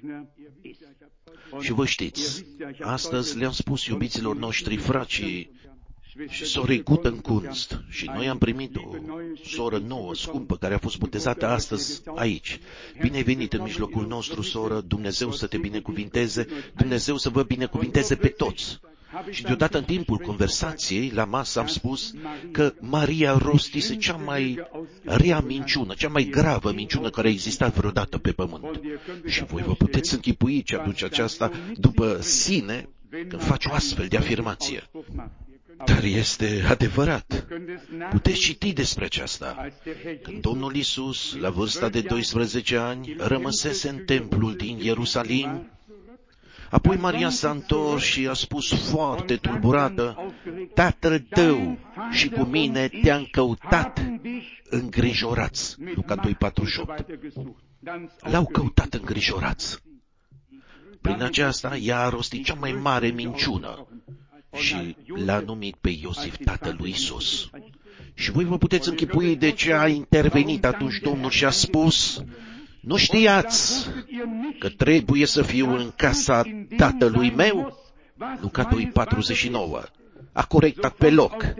Și vă știți, astăzi le-am spus iubiților noștri fracii și sorei Gutenkünst, și noi am primit o soră nouă, scumpă, care a fost botezată astăzi aici. Bine ai venit în mijlocul nostru, soră, Dumnezeu să te binecuvinteze, Dumnezeu să vă binecuvinteze pe toți. Și deodată în timpul conversației la masă am spus că Maria rostise cea mai rea minciună, cea mai gravă minciună care a existat vreodată pe pământ. Și voi vă puteți închipui ce aduce aceasta după sine când faci o astfel de afirmație. Dar este adevărat. Puteți citi despre aceasta. Când Domnul Iisus, la vârsta de 12 ani, rămăsese în templul din Ierusalim, apoi Maria s-a întors și a spus foarte tulburată, Tatăl tău și cu mine te-am căutat îngrijorați. Luca 2:48. L-au căutat îngrijorați. Prin aceasta ea a rostit cea mai mare minciună și l-a numit pe Iosif tatălui Iisus. Și voi vă puteți închipui de ce a intervenit atunci Domnul și a spus, nu știați că trebuie să fiu în casa tatălui meu? Luca 2:49. A corectat pe loc.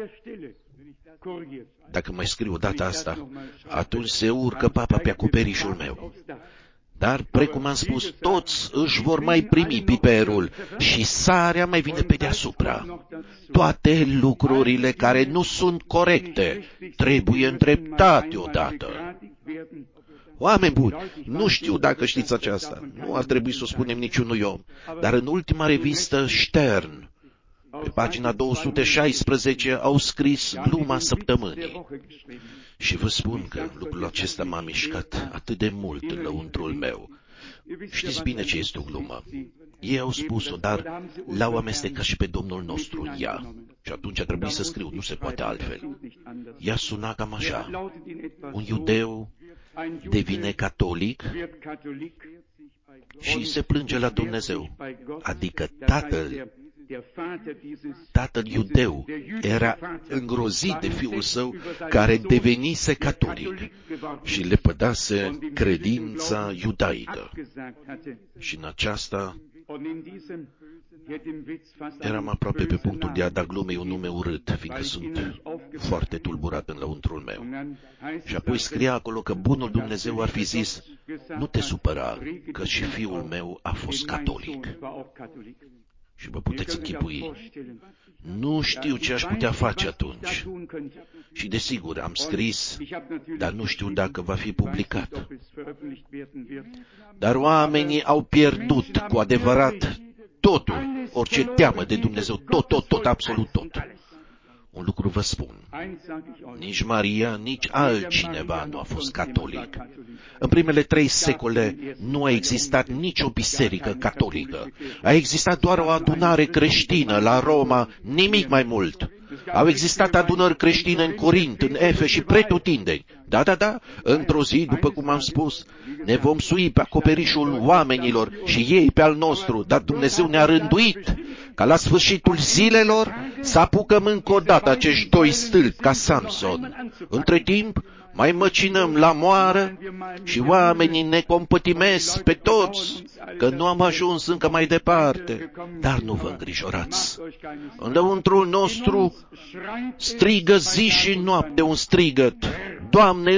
Dacă mai scriu o dată asta, atunci se urcă papa pe acoperișul meu. Dar, precum am spus, toți își vor mai primi piperul și sarea mai vine pe deasupra. Toate lucrurile care nu sunt corecte trebuie îndreptate odată. Oameni buni, nu știu dacă știți aceasta, nu ar trebui să o spunem niciunui om, dar în ultima revistă Stern, pe pagina 216, au scris gluma săptămânii. Și vă spun că lucrul acesta m-a mișcat atât de mult în lăuntrul meu. Știți bine ce este o glumă. Ei au spus-o, dar l-au amestecat și pe Domnul nostru în ea. Și atunci a trebuit să scriu, nu se poate altfel. Ea suna cam așa. Un iudeu devine catolic și se plânge la Dumnezeu. Adică tatăl iudeu era îngrozit de fiul său care devenise catolic și le pădase credința iudaică. Și în aceasta eram aproape pe punctul de a da glumei un nume urât, fiindcă sunt foarte tulburat în lăuntrul meu. Și apoi scria acolo că bunul Dumnezeu ar fi zis, nu te supăra, că și fiul meu a fost catolic. Și vă puteți închipui. Nu știu ce aș putea face atunci. Și desigur, am scris, dar nu știu dacă va fi publicat. Dar oamenii au pierdut cu adevărat totul, orice teamă de Dumnezeu, tot, absolut tot. Un lucru vă spun, nici Maria, nici altcineva nu a fost catolic. În primele 3 secole nu a existat nicio biserică catolică. A existat doar o adunare creștină la Roma, nimic mai mult. Au existat adunări creștine în Corint, în Efe și pretutindeni. Da, într-o zi, după cum am spus, ne vom sui pe acoperișul oamenilor și ei pe al nostru, dar Dumnezeu ne-a rânduit ca la sfârșitul zilelor să apucăm încă o dată acești 2 stâlpi ca Samson. Între timp, mai măcinăm la moară și oamenii ne compătimesc pe toți, că nu am ajuns încă mai departe. Dar nu vă îngrijorați. Înăuntrul nostru strigă zi și noapte un strigăt: Doamne,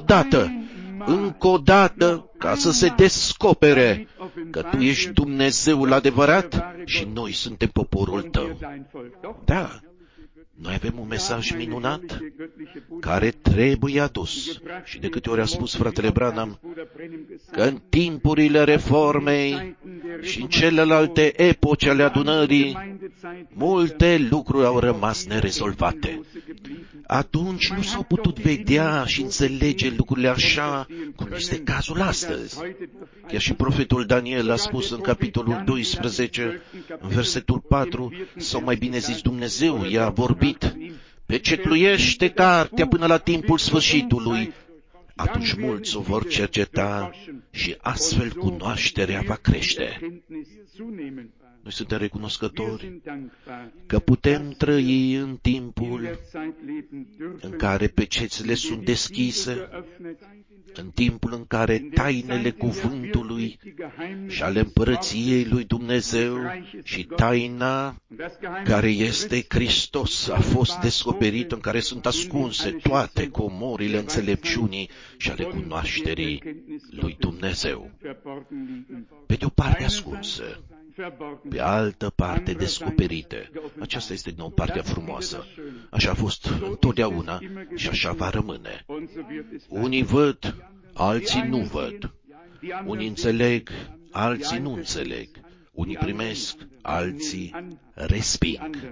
încă o dată, ca să se descopere că Tu ești Dumnezeul adevărat și noi suntem poporul Tău. Da, noi avem un mesaj minunat care trebuie adus. Și de câte ori a spus fratele Branham că în timpurile reformei și în celelalte epoci ale adunării, multe lucruri au rămas nerezolvate. Atunci nu s-au putut vedea și înțelege lucrurile așa cum este cazul astăzi. Chiar și profetul Daniel a spus în capitolul 12, în versetul 4, sau mai bine zis Dumnezeu i-a vorbit: pecetluiește cartea până la timpul sfârșitului, atunci mulți o vor cerceta și astfel cunoașterea va crește. Noi suntem recunoscători că putem trăi în timpul în care pecețile sunt deschise, în timpul în care tainele cuvântului și ale împărăției lui Dumnezeu și taina care este Hristos a fost descoperită, în care sunt ascunse toate comorile înțelepciunii și ale cunoașterii lui Dumnezeu. Pe de o parte ascunse, pe altă parte descoperite. Aceasta este din nou partea frumoasă. Așa a fost întotdeauna și așa va rămâne. Unii văd, alții nu văd. Unii înțeleg, alții nu înțeleg. Unii primesc, alții resping.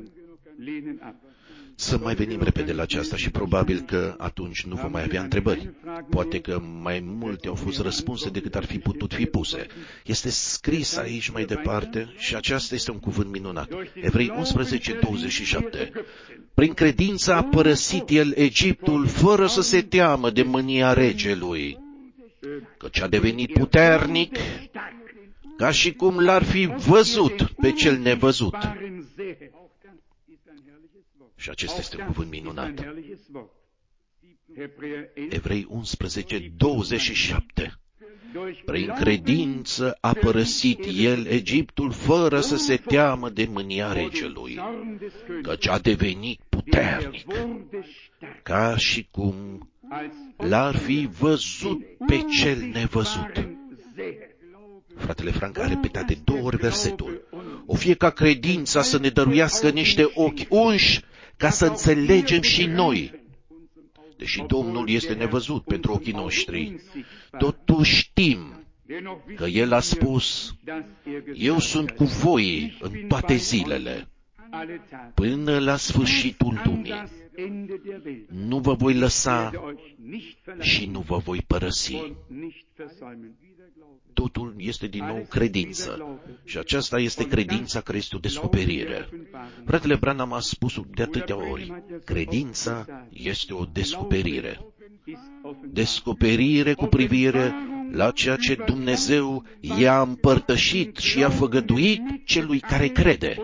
Să mai venim repede la aceasta și probabil că atunci nu vom mai avea întrebări. Poate că mai multe au fost răspunse decât ar fi putut fi puse. Este scris aici mai departe și aceasta este un cuvânt minunat. Evrei 11:27. Prin credință a părăsit el Egiptul fără să se teamă de mânia regelui, căci a devenit puternic ca și cum l-ar fi văzut pe cel nevăzut. Și acesta este un cuvânt minunat. Evrei 11:27. Prin credință a părăsit el Egiptul fără să se teamă de mânia regelui, căci a devenit puternic, ca și cum l-ar fi văzut pe cel nevăzut. Fratele Frank a repetat de 2 ori versetul. O fie ca credința să ne dăruiască niște ochi unși ca să înțelegem și noi. Deși Domnul este nevăzut pentru ochii noștri, totuși știm că El a spus: eu sunt cu voi în toate zilele, până la sfârșitul lumii. Nu vă voi lăsa și nu vă voi părăsi. Totul este din nou credință. Și aceasta este credința care este o descoperire. Fratele Branham a spus de atâtea ori, credința este o descoperire. Descoperire cu privire la ceea ce Dumnezeu i-a împărtășit și i-a făgăduit celui care crede.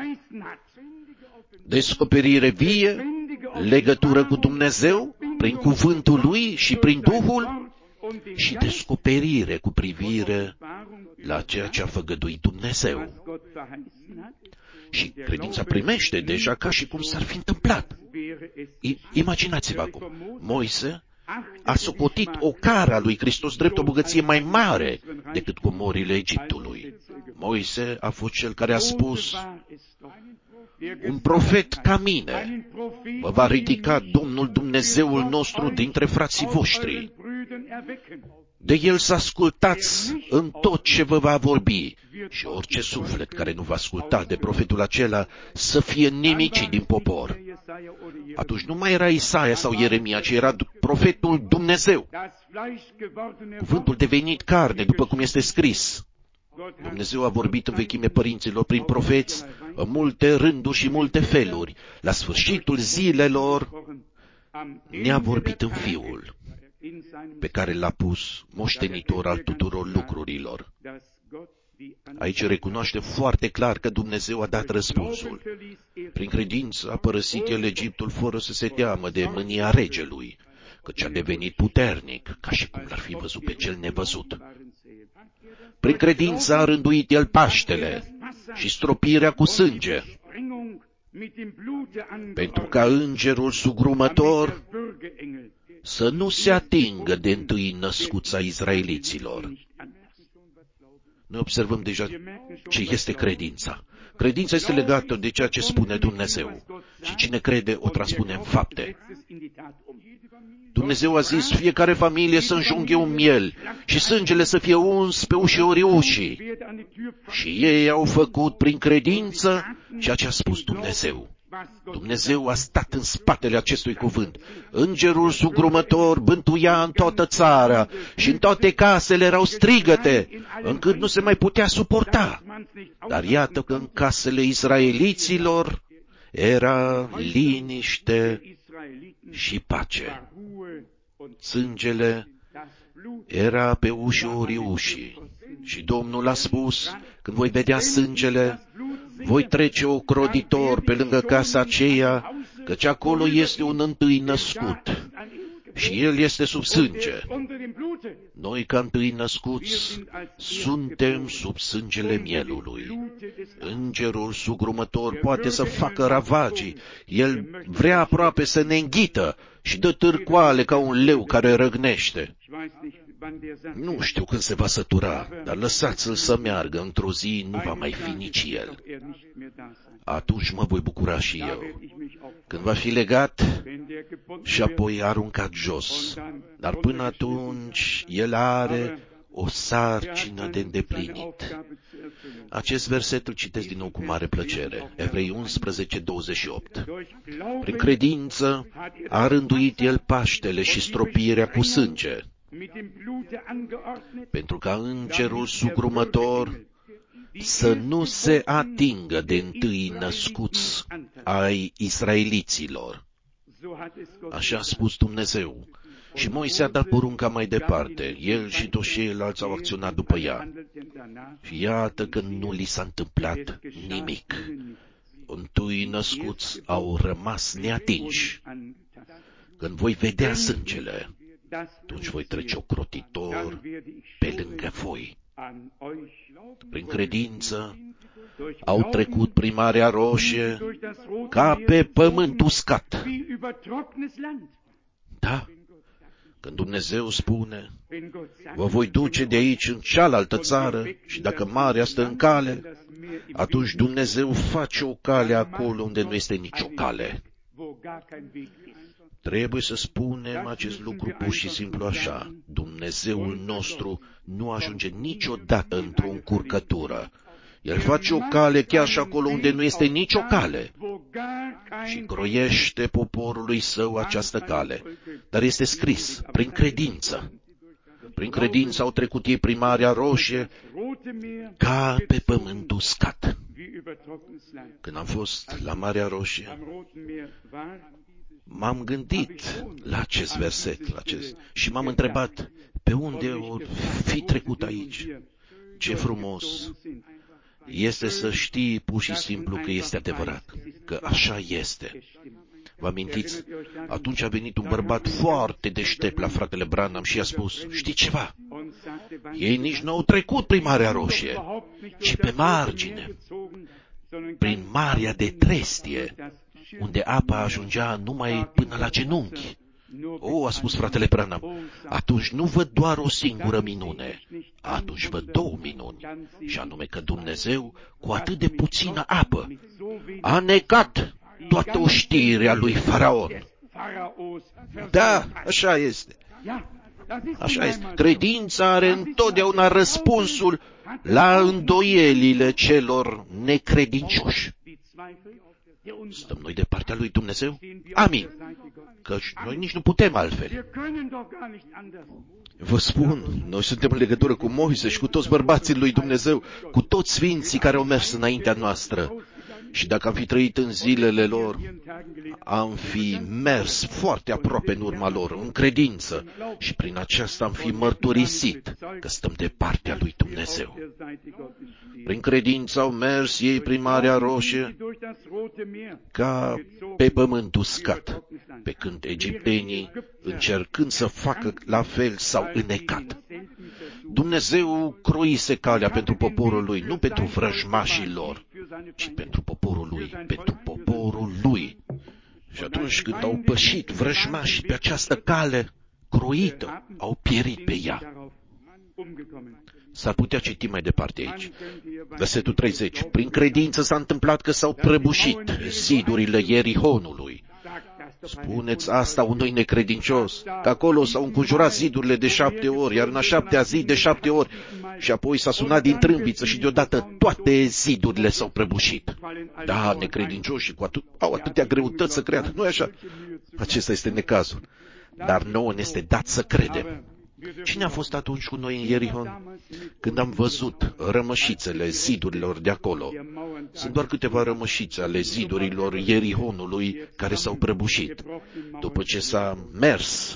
Descoperire vie, legătură cu Dumnezeu, prin cuvântul Lui și prin Duhul, și descoperire cu privire la ceea ce a făgăduit Dumnezeu. Și credința primește deja ca și cum s-ar fi întâmplat. Imaginați-vă acum, Moise a socotit ocara lui Hristos drept o bogăție mai mare decât comorile Egiptului. Moise a fost cel care a spus: un profet ca mine vă va ridica Domnul Dumnezeul nostru dintre frații voștri. De el să ascultați în tot ce vă va vorbi și orice suflet care nu va asculta de profetul acela să fie nimicit din popor. Atunci nu mai era Isaia sau Ieremia, ci era profetul Dumnezeu. Cuvântul devenit carne, după cum este scris. Dumnezeu a vorbit în vechime părinților prin profeți, în multe rânduri și multe feluri. La sfârșitul zilelor ne-a vorbit în Fiul, pe care l-a pus moștenitor al tuturor lucrurilor. Aici recunoaște foarte clar că Dumnezeu a dat răspunsul. Prin credință a părăsit el Egiptul fără să se teamă de mânia regelui, căci a devenit puternic, ca și cum l-ar fi văzut pe cel nevăzut. Prin credință a rânduit el Paștele și stropirea cu sânge, pentru ca îngerul sugrumător să nu se atingă de întâi născuța izraeliților. Noi observăm deja ce este credința. Credința este legată de ceea ce spune Dumnezeu și cine crede o transpune în fapte. Dumnezeu a zis: fiecare familie să înjunghe un miel și sângele să fie uns pe ușorii ușii. Și ei au făcut prin credință ceea ce a spus Dumnezeu. Dumnezeu a stat în spatele acestui cuvânt. Îngerul sugrumător bântuia în toată țara și în toate casele erau strigăte, încât nu se mai putea suporta. Dar iată că în casele izraeliților era liniște și pace. Sângele era pe ușorii ușii și Domnul a spus: când voi vedea sângele, voi trece ocroditor pe lângă casa aceea, căci acolo este un întâi născut și el este sub sânge. Noi, ca întâi născuți, suntem sub sângele mielului. Îngerul sugrumător poate să facă ravagii. El vrea aproape să ne înghită și dă târcoale ca un leu care răgnește. Nu știu când se va sătura, dar lăsați-l să meargă, într-o zi nu va mai fi nici el. Atunci mă voi bucura și eu, când va fi legat și apoi aruncat jos. Dar până atunci el are o sarcină de îndeplinit. Acest verset îl citesc din nou cu mare plăcere. Evrei 11:28. Prin credință a rânduit el Paștele și stropirea cu sânge, pentru ca îngerul sugrumător să nu se atingă de întâi născuți ai israeliților. Așa a spus Dumnezeu. Și Moise a dat porunca mai departe. El și toți ceilalți au acționat după ea. Și iată că nu li s-a întâmplat nimic. Întâi născuți au rămas neatinși. Când voi vedea sângele, atunci voi trece ocrotitor pe lângă voi. Prin credință au trecut prin Marea Roșie ca pe pământ uscat. Da, când Dumnezeu spune: vă voi duce de aici în cealaltă țară, și dacă marea stă în cale, atunci Dumnezeu face o cale acolo unde nu este nicio cale. Trebuie să spunem acest lucru pur și simplu așa: Dumnezeul nostru nu ajunge niciodată într-o încurcătură. El face o cale chiar și acolo unde nu este nicio cale și croiește poporului său această cale. Dar este scris: prin credință. Prin credință au trecut ei prin Marea Roșie ca pe pământ uscat. Când am fost la Marea Roșie, m-am gândit la acest verset și m-am întrebat: pe unde o fi trecut aici? Ce frumos este să știi pur și simplu că este adevărat, că așa este. Vă amintiți? Atunci a venit un bărbat foarte deștept la fratele Branham și i-a spus: știi ceva? Ei nici nu au trecut prin Marea Roșie, ci pe margine, prin Marea de Trestie, unde apa ajungea numai până la genunchi. O, a spus fratele Branham, atunci nu văd doar o singură minune, atunci văd două minuni, și anume că Dumnezeu, cu atât de puțină apă, a necat toată oștirea lui Faraon. Da, așa este. Așa este. Credința are întotdeauna răspunsul la îndoielile celor necredincioși. Stăm noi de partea lui Dumnezeu? Amin. Căci noi nici nu putem altfel. Vă spun, noi suntem în legătură cu Moise și cu toți bărbații lui Dumnezeu, cu toți sfinții care au mers înaintea noastră. Și dacă am fi trăit în zilele lor, am fi mers foarte aproape în urma lor, în credință, și prin aceasta am fi mărturisit că stăm de partea lui Dumnezeu. Prin credință au mers ei prin Marea Roșie ca pe pământ uscat, pe când egiptenii, încercând să facă la fel, s-au înnecat. Dumnezeu croise calea pentru poporul lui, nu pentru vrăjmașii lor, ci pentru poporul lui, pentru poporul lui. Și atunci când au pășit vrăjmașii pe această cale croită, au pierit pe ea. S-ar putea citi mai departe aici. Versetul 30. Prin credință s-a întâmplat că s-au prăbușit zidurile Ierihonului. Spuneți asta unui necredincios, că acolo s-au înconjurat zidurile de 7 ori, iar în a 7-a zi de 7 ori, și apoi s-a sunat din trâmbiță și deodată toate zidurile s-au prăbușit. Da, necredincioși au atâtea greutăți să creadă, nu-i așa? Acesta este necazul. Dar nouă ne este dat să credem. Cine a fost atunci cu noi în Ierihon? Când am văzut rămășițele zidurilor de acolo. Sunt doar câteva rămășițe ale zidurilor Ierihonului care s-au prăbușit, după ce s-a mers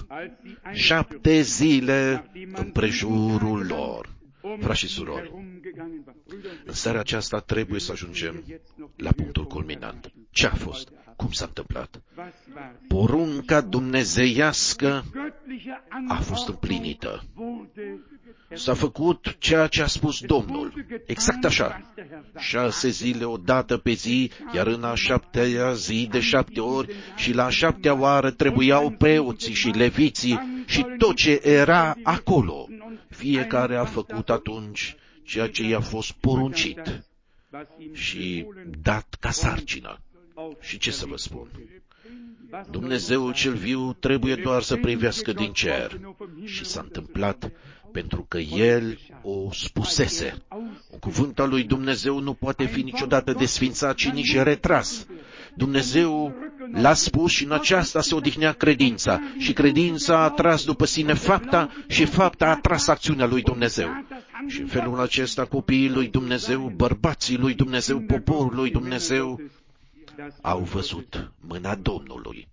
7 zile împrejurul lor. Frați și surori, în seara aceasta trebuie să ajungem la punctul culminant. Ce a fost? Cum s-a întâmplat? Porunca dumnezeiască a fost împlinită. S-a făcut ceea ce a spus Domnul. Exact așa. 6 zile odată pe zi, iar în a 7-a zi de 7 ori și la a 7-a oară trebuiau preoții și leviții și tot ce era acolo. Fiecare a făcut atunci ceea ce i-a fost poruncit și dat ca sarcină. Și ce să vă spun? Dumnezeul cel viu trebuie doar să privească din cer. Și s-a întâmplat pentru că El o spusese. Un cuvânt al lui Dumnezeu nu poate fi niciodată desfințat, ci nici retras. Dumnezeu l-a spus și în aceasta se odihnea credința. Și credința a atras după sine fapta și fapta a atras acțiunea lui Dumnezeu. Și în felul acesta copiii lui Dumnezeu, bărbații lui Dumnezeu, poporul lui Dumnezeu, au văzut mâna Domnului.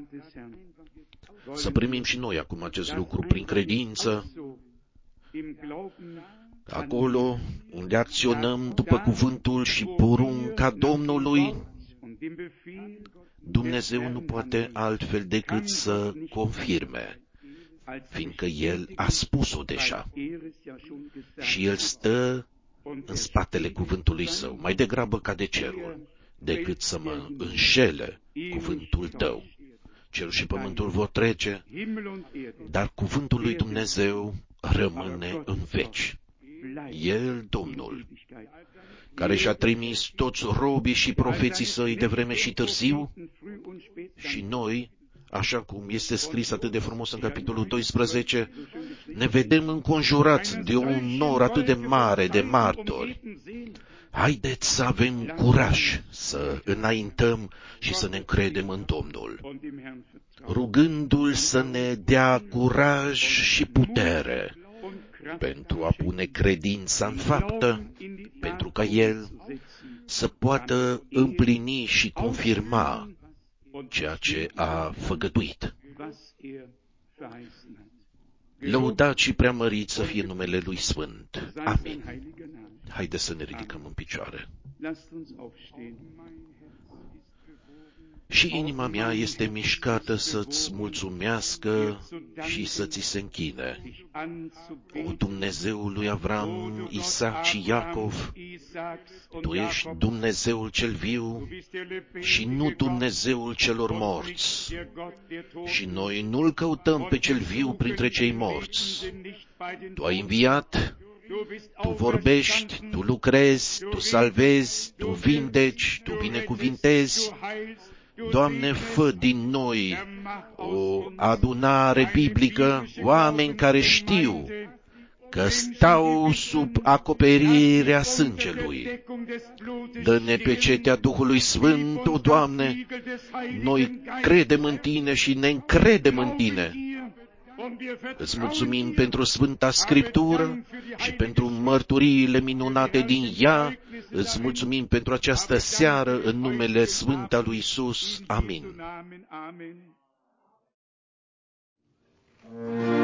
Să primim și noi acum acest lucru prin credință, acolo unde acționăm după cuvântul și porunca Domnului. Dumnezeu nu poate altfel decât să confirme, fiindcă El a spus-o deja. Și El stă în spatele cuvântului Său, mai degrabă ca de cerul, decât să mă înșele cuvântul Tău. Cerul și pământul vor trece, dar cuvântul lui Dumnezeu rămâne în veci. El, Domnul, care și-a trimis toți robii și profeții Săi de vreme și târziu, și noi, așa cum este scris atât de frumos în capitolul 12, ne vedem înconjurați de un nor atât de mare de martori. Haideți să avem curaj să înaintăm și să ne încredem în Domnul, rugându-L să ne dea curaj și putere pentru a pune credința în faptă, pentru ca El să poată împlini și confirma ceea ce a făgăduit. Lăudat și preamărit să fie numele Lui Sfânt. Amin. Haideți să ne ridicăm în picioare. Și inima mea este mișcată să-ți mulțumească și să ți se închine. O Dumnezeul lui Avram, Isaac și Iacov, Tu ești Dumnezeul cel viu și nu Dumnezeul celor morți. Și noi nu-L căutăm pe cel viu printre cei morți. Tu ai înviat, Tu vorbești, Tu lucrezi, Tu salvezi, Tu vindeci, Tu binecuvintezi. Doamne, fă din noi o adunare biblică, oameni care știu că stau sub acoperirea sângelui. Dă-ne pecetea Duhului Sfânt, o Doamne, noi credem în Tine și ne încredem în Tine. Îți mulțumim pentru Sfânta Scriptură și pentru mărturiile minunate din ea. Îți mulțumim pentru această seară în numele Sfânt al lui Iisus. Amin.